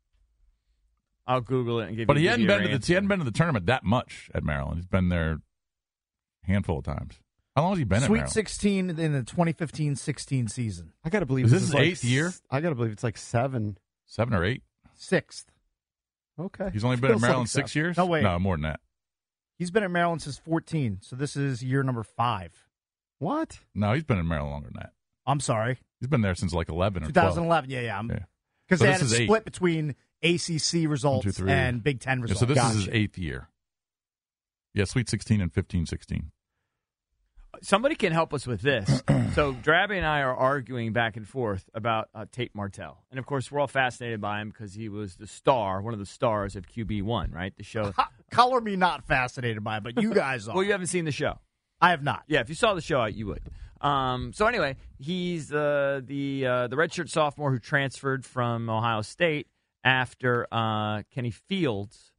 [SPEAKER 4] I'll Google it and give
[SPEAKER 5] But
[SPEAKER 4] you
[SPEAKER 5] he
[SPEAKER 4] give
[SPEAKER 5] hadn't
[SPEAKER 4] you
[SPEAKER 5] been
[SPEAKER 4] your
[SPEAKER 5] to the,
[SPEAKER 4] answer.
[SPEAKER 5] he hadn't been to the tournament that much at Maryland. He's been there a handful of times. How long has he been at
[SPEAKER 3] Sweet
[SPEAKER 5] Maryland?
[SPEAKER 3] sixteen in the twenty fifteen sixteen season.
[SPEAKER 2] I gotta believe
[SPEAKER 5] Is
[SPEAKER 2] this
[SPEAKER 5] this
[SPEAKER 2] is
[SPEAKER 5] his
[SPEAKER 2] like
[SPEAKER 5] eighth year?
[SPEAKER 2] s- I gotta believe it's like seven.
[SPEAKER 5] Seven or eight?
[SPEAKER 3] Sixth.
[SPEAKER 2] Okay.
[SPEAKER 5] He's only been at
[SPEAKER 2] Feels
[SPEAKER 5] Maryland
[SPEAKER 2] like
[SPEAKER 5] six
[SPEAKER 2] seven.
[SPEAKER 5] years?
[SPEAKER 3] No, wait.
[SPEAKER 5] No, more than that.
[SPEAKER 3] He's been at Maryland since fourteen, so this is year number five.
[SPEAKER 2] What?
[SPEAKER 5] No, he's been in Maryland longer than that.
[SPEAKER 3] I'm sorry.
[SPEAKER 5] He's been there since like eleven or twelve.
[SPEAKER 3] twenty eleven, yeah, yeah.
[SPEAKER 5] Yeah.
[SPEAKER 3] Because
[SPEAKER 5] So
[SPEAKER 3] they
[SPEAKER 5] this
[SPEAKER 3] had a
[SPEAKER 5] is eight.
[SPEAKER 3] split between A C C results
[SPEAKER 5] One, two, three.
[SPEAKER 3] and Big Ten
[SPEAKER 5] Yeah,
[SPEAKER 3] results.
[SPEAKER 5] so this is his
[SPEAKER 2] Gotcha.
[SPEAKER 5] eighth year. Yeah, Sweet sixteen and fifteen sixteen.
[SPEAKER 4] Somebody can help us with this. So Drabby and I are arguing back and forth about uh, Tate Martell. And, of course, we're all fascinated by him because he was the star, one of the stars of Q B one, right? The show.
[SPEAKER 3] Color me not fascinated by it, but you guys are.
[SPEAKER 4] Well, you haven't seen the show.
[SPEAKER 3] I have not.
[SPEAKER 4] Yeah, if you saw the show, you would. Um, so anyway, he's uh, the uh, the redshirt sophomore who transferred from Ohio State after uh, Kenny Fields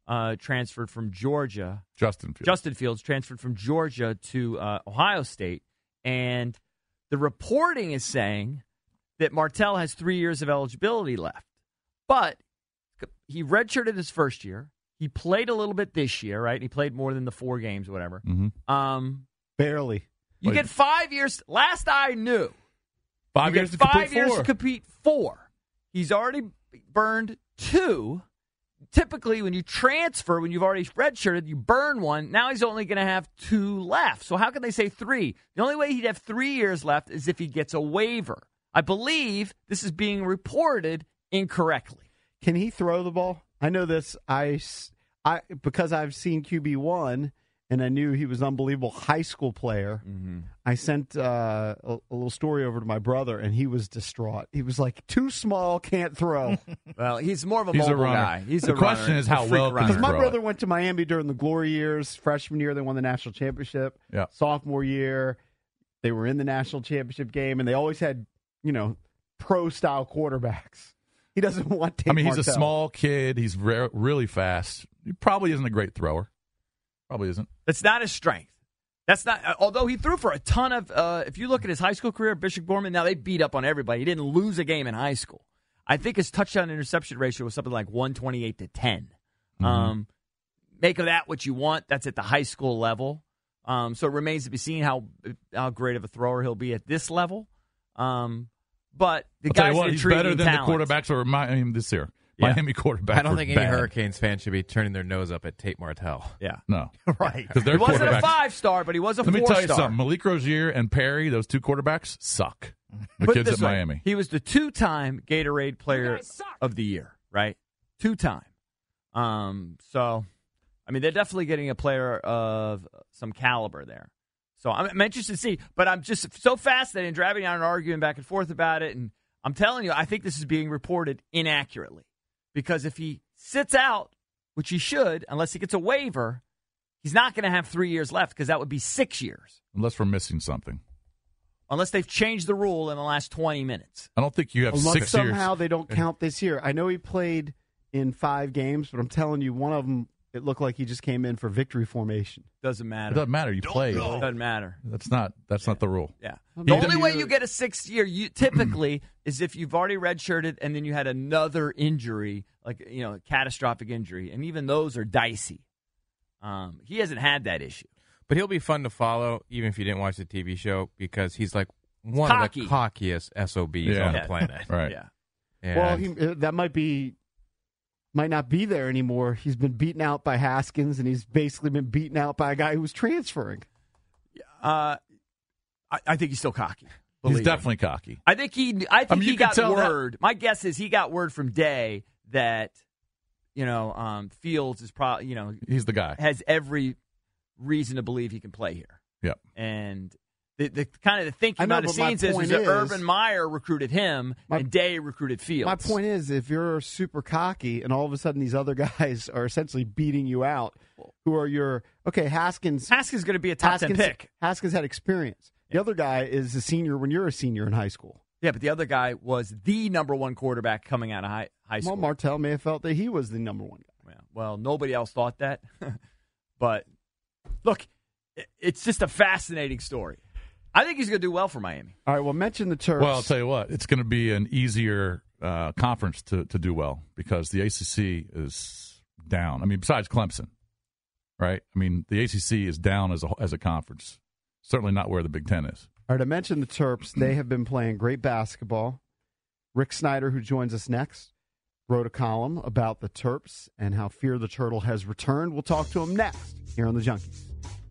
[SPEAKER 4] uh, transferred from Georgia.
[SPEAKER 5] Justin Fields.
[SPEAKER 4] Justin Fields transferred from Georgia to uh, Ohio State. And the reporting is saying that Martell has three years of eligibility left. But he redshirted his first year. He played a little bit this year, right? He played more than the four games or whatever.
[SPEAKER 5] Mm-hmm.
[SPEAKER 4] Um,
[SPEAKER 2] Barely.
[SPEAKER 4] You
[SPEAKER 5] Wait.
[SPEAKER 4] get five years. Last I knew,
[SPEAKER 5] Five
[SPEAKER 4] you
[SPEAKER 5] years
[SPEAKER 4] get
[SPEAKER 5] to
[SPEAKER 4] five
[SPEAKER 5] complete
[SPEAKER 4] years
[SPEAKER 5] four.
[SPEAKER 4] to compete four. He's already burned two. Typically, when you transfer, when you've already redshirted, you burn one. Now he's only going to have two left. So how can they say three? The only way he'd have three years left is if he gets a waiver. I believe this is being reported incorrectly.
[SPEAKER 2] Can he throw the ball? I know this. I, I because I've seen Q B one and I knew he was an unbelievable high school player.
[SPEAKER 4] Mm-hmm.
[SPEAKER 2] I sent uh, a, a little story over to my brother, and he was distraught. He was like, "Too small, can't throw."
[SPEAKER 4] Well, he's more of a
[SPEAKER 5] He's a
[SPEAKER 4] mobile
[SPEAKER 5] runner.
[SPEAKER 4] guy. He's
[SPEAKER 5] The
[SPEAKER 4] a
[SPEAKER 5] question
[SPEAKER 4] runner.
[SPEAKER 5] is how
[SPEAKER 4] A freak
[SPEAKER 5] well can
[SPEAKER 4] runner.
[SPEAKER 5] he
[SPEAKER 2] Because my
[SPEAKER 5] throw
[SPEAKER 2] brother
[SPEAKER 5] it.
[SPEAKER 2] went to Miami during the glory years. Freshman year, they won the national championship.
[SPEAKER 5] Yeah.
[SPEAKER 2] Sophomore year, they were in the national championship game, and they always had, you know, pro-style quarterbacks. He doesn't want Tate
[SPEAKER 5] I mean, he's a
[SPEAKER 2] Martell.
[SPEAKER 5] small kid. He's re- really fast. He probably isn't a great thrower. Probably isn't.
[SPEAKER 4] That's not his strength. That's not. Although he threw for a ton of. Uh, if you look at his high school career, Bishop Gorman. Now they beat up on everybody. He didn't lose a game in high school. I think his touchdown interception ratio was something like one twenty-eight to ten.
[SPEAKER 5] Mm-hmm.
[SPEAKER 4] Um, make of that what you want. That's at the high school level. Um, so it remains to be seen how how great of a thrower he'll be at this level. Um, but the
[SPEAKER 5] I'll tell
[SPEAKER 4] guy's
[SPEAKER 5] you what,
[SPEAKER 4] an
[SPEAKER 5] he's
[SPEAKER 4] intriguing
[SPEAKER 5] better than
[SPEAKER 4] talent.
[SPEAKER 5] the quarterbacks or Miami this year.
[SPEAKER 4] Yeah.
[SPEAKER 5] Miami quarterbacks.
[SPEAKER 8] I don't
[SPEAKER 5] were
[SPEAKER 8] think any
[SPEAKER 5] bad.
[SPEAKER 8] Hurricanes fans should be turning their nose up at Tate Martell.
[SPEAKER 4] Yeah,
[SPEAKER 5] No,
[SPEAKER 2] Right.
[SPEAKER 5] because
[SPEAKER 4] he
[SPEAKER 5] their
[SPEAKER 4] wasn't a
[SPEAKER 5] quarterbacks.
[SPEAKER 4] five star, but he was a
[SPEAKER 5] Let me
[SPEAKER 4] four
[SPEAKER 5] tell you
[SPEAKER 4] star.
[SPEAKER 5] something. Malik Rozier and Perry, those two quarterbacks, suck. The
[SPEAKER 4] Put it
[SPEAKER 5] kids
[SPEAKER 4] this
[SPEAKER 5] at
[SPEAKER 4] way,
[SPEAKER 5] Miami.
[SPEAKER 4] He was the two-time Gatorade Player of the Year, right? Two-time. Um, so, I mean, they're definitely getting a player of some caliber there. So I'm, I'm interested to see, but I'm just so fascinated and driving out and arguing back and forth about it. And I'm telling you, I think this is being reported inaccurately because if he sits out, which he should, unless he gets a waiver, he's not going to have three years left because that would be six years.
[SPEAKER 5] Unless we're missing something.
[SPEAKER 4] Unless they've changed the rule in the last twenty minutes.
[SPEAKER 5] I don't think you have
[SPEAKER 2] Unless
[SPEAKER 5] six years.
[SPEAKER 2] somehow they don't count this year. I know he played in five games, but I'm telling you, one of them, it looked like he just came in for victory formation.
[SPEAKER 4] Doesn't
[SPEAKER 5] It
[SPEAKER 4] matter.
[SPEAKER 5] doesn't matter. You played.
[SPEAKER 4] Doesn't matter.
[SPEAKER 5] That's not. That's not the rule.
[SPEAKER 4] Yeah.
[SPEAKER 2] He
[SPEAKER 4] The
[SPEAKER 2] did-
[SPEAKER 4] only way you get a sixth year, you typically, is if you've already redshirted and then you had another injury, like you know, a catastrophic injury, and even those are dicey. Um, he hasn't had that issue.
[SPEAKER 8] But he'll be fun to follow, even if you didn't watch the T V show, because he's like one
[SPEAKER 4] cocky.
[SPEAKER 8] of the cockiest S O Bs
[SPEAKER 5] Yeah.
[SPEAKER 8] on the
[SPEAKER 4] Yeah.
[SPEAKER 8] planet.
[SPEAKER 5] Right.
[SPEAKER 4] Yeah.
[SPEAKER 8] And
[SPEAKER 2] Well, he, uh, that might be, might not be there anymore. He's been beaten out by Haskins, and he's basically been beaten out by a guy who was transferring.
[SPEAKER 4] Uh, I, I think he's still cocky.
[SPEAKER 5] He's
[SPEAKER 4] Believe me.
[SPEAKER 5] definitely cocky.
[SPEAKER 4] I think he. I think
[SPEAKER 5] I mean,
[SPEAKER 4] he
[SPEAKER 5] you can
[SPEAKER 4] got
[SPEAKER 5] tell that-
[SPEAKER 4] word. My guess is he got word from Day that, you know, um, Fields is probably, you know,
[SPEAKER 5] He's the guy.
[SPEAKER 4] has every reason to believe he can play here.
[SPEAKER 5] Yep.
[SPEAKER 4] And the, the kind of the thinking
[SPEAKER 2] I know,
[SPEAKER 4] behind the
[SPEAKER 2] but my
[SPEAKER 4] scenes is,
[SPEAKER 2] point
[SPEAKER 4] is that
[SPEAKER 2] is-
[SPEAKER 4] Urban Meyer recruited him
[SPEAKER 2] My-
[SPEAKER 4] and Day recruited Fields.
[SPEAKER 2] My point is, if you're super cocky and all of a sudden these other guys are essentially beating you out, who are your okay? Haskins.
[SPEAKER 4] Haskins is going to be a top
[SPEAKER 2] Haskins,
[SPEAKER 4] ten pick.
[SPEAKER 2] Haskins had experience. The other guy is a senior when you're a senior in high school.
[SPEAKER 4] Yeah, but the other guy was the number one quarterback coming out of high, high school.
[SPEAKER 2] Well, Martell may have felt that he was the number one guy.
[SPEAKER 4] Yeah, well, nobody else thought that. But look, it- it's just a fascinating story. I think he's going to do well for Miami.
[SPEAKER 2] All right, well, mention the Terps.
[SPEAKER 5] Well, I'll tell you what. It's going to be an easier uh, conference to, to do well because the A C C is down. I mean, besides Clemson, right? I mean, the A C C is down as a, as a conference. Certainly not where the Big Ten is.
[SPEAKER 2] All right, I mentioned the Terps. They have been playing great basketball. Rick Snyder, who joins us next, wrote a column about the Terps and how Fear the Turtle has returned. We'll talk to him next here on The Junkies.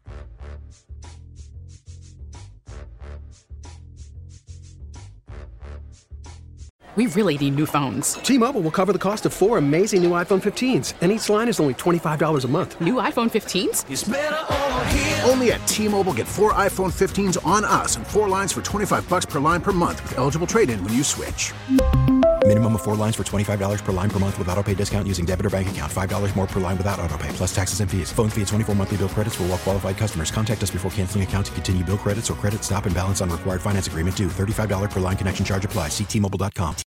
[SPEAKER 14] We really need new phones.
[SPEAKER 15] T-Mobile will cover the cost of four amazing new iPhone fifteens, and each line is only twenty-five dollars a month.
[SPEAKER 14] New iPhone fifteens?
[SPEAKER 10] It's better over here. Only at T-Mobile, get four iPhone fifteens on us and four lines for twenty-five bucks per line per month with eligible trade-in when you switch.
[SPEAKER 11] Minimum of four lines for twenty-five dollars per line per month with autopay discount using debit or bank account. five dollars more per line without autopay, plus taxes and fees. Phone fee at twenty-four monthly bill credits for well-qualified customers. Contact us before canceling account to continue bill credits or credit stop and balance on required finance agreement due. thirty-five dollars per line connection charge applies. See T Mobile dot com.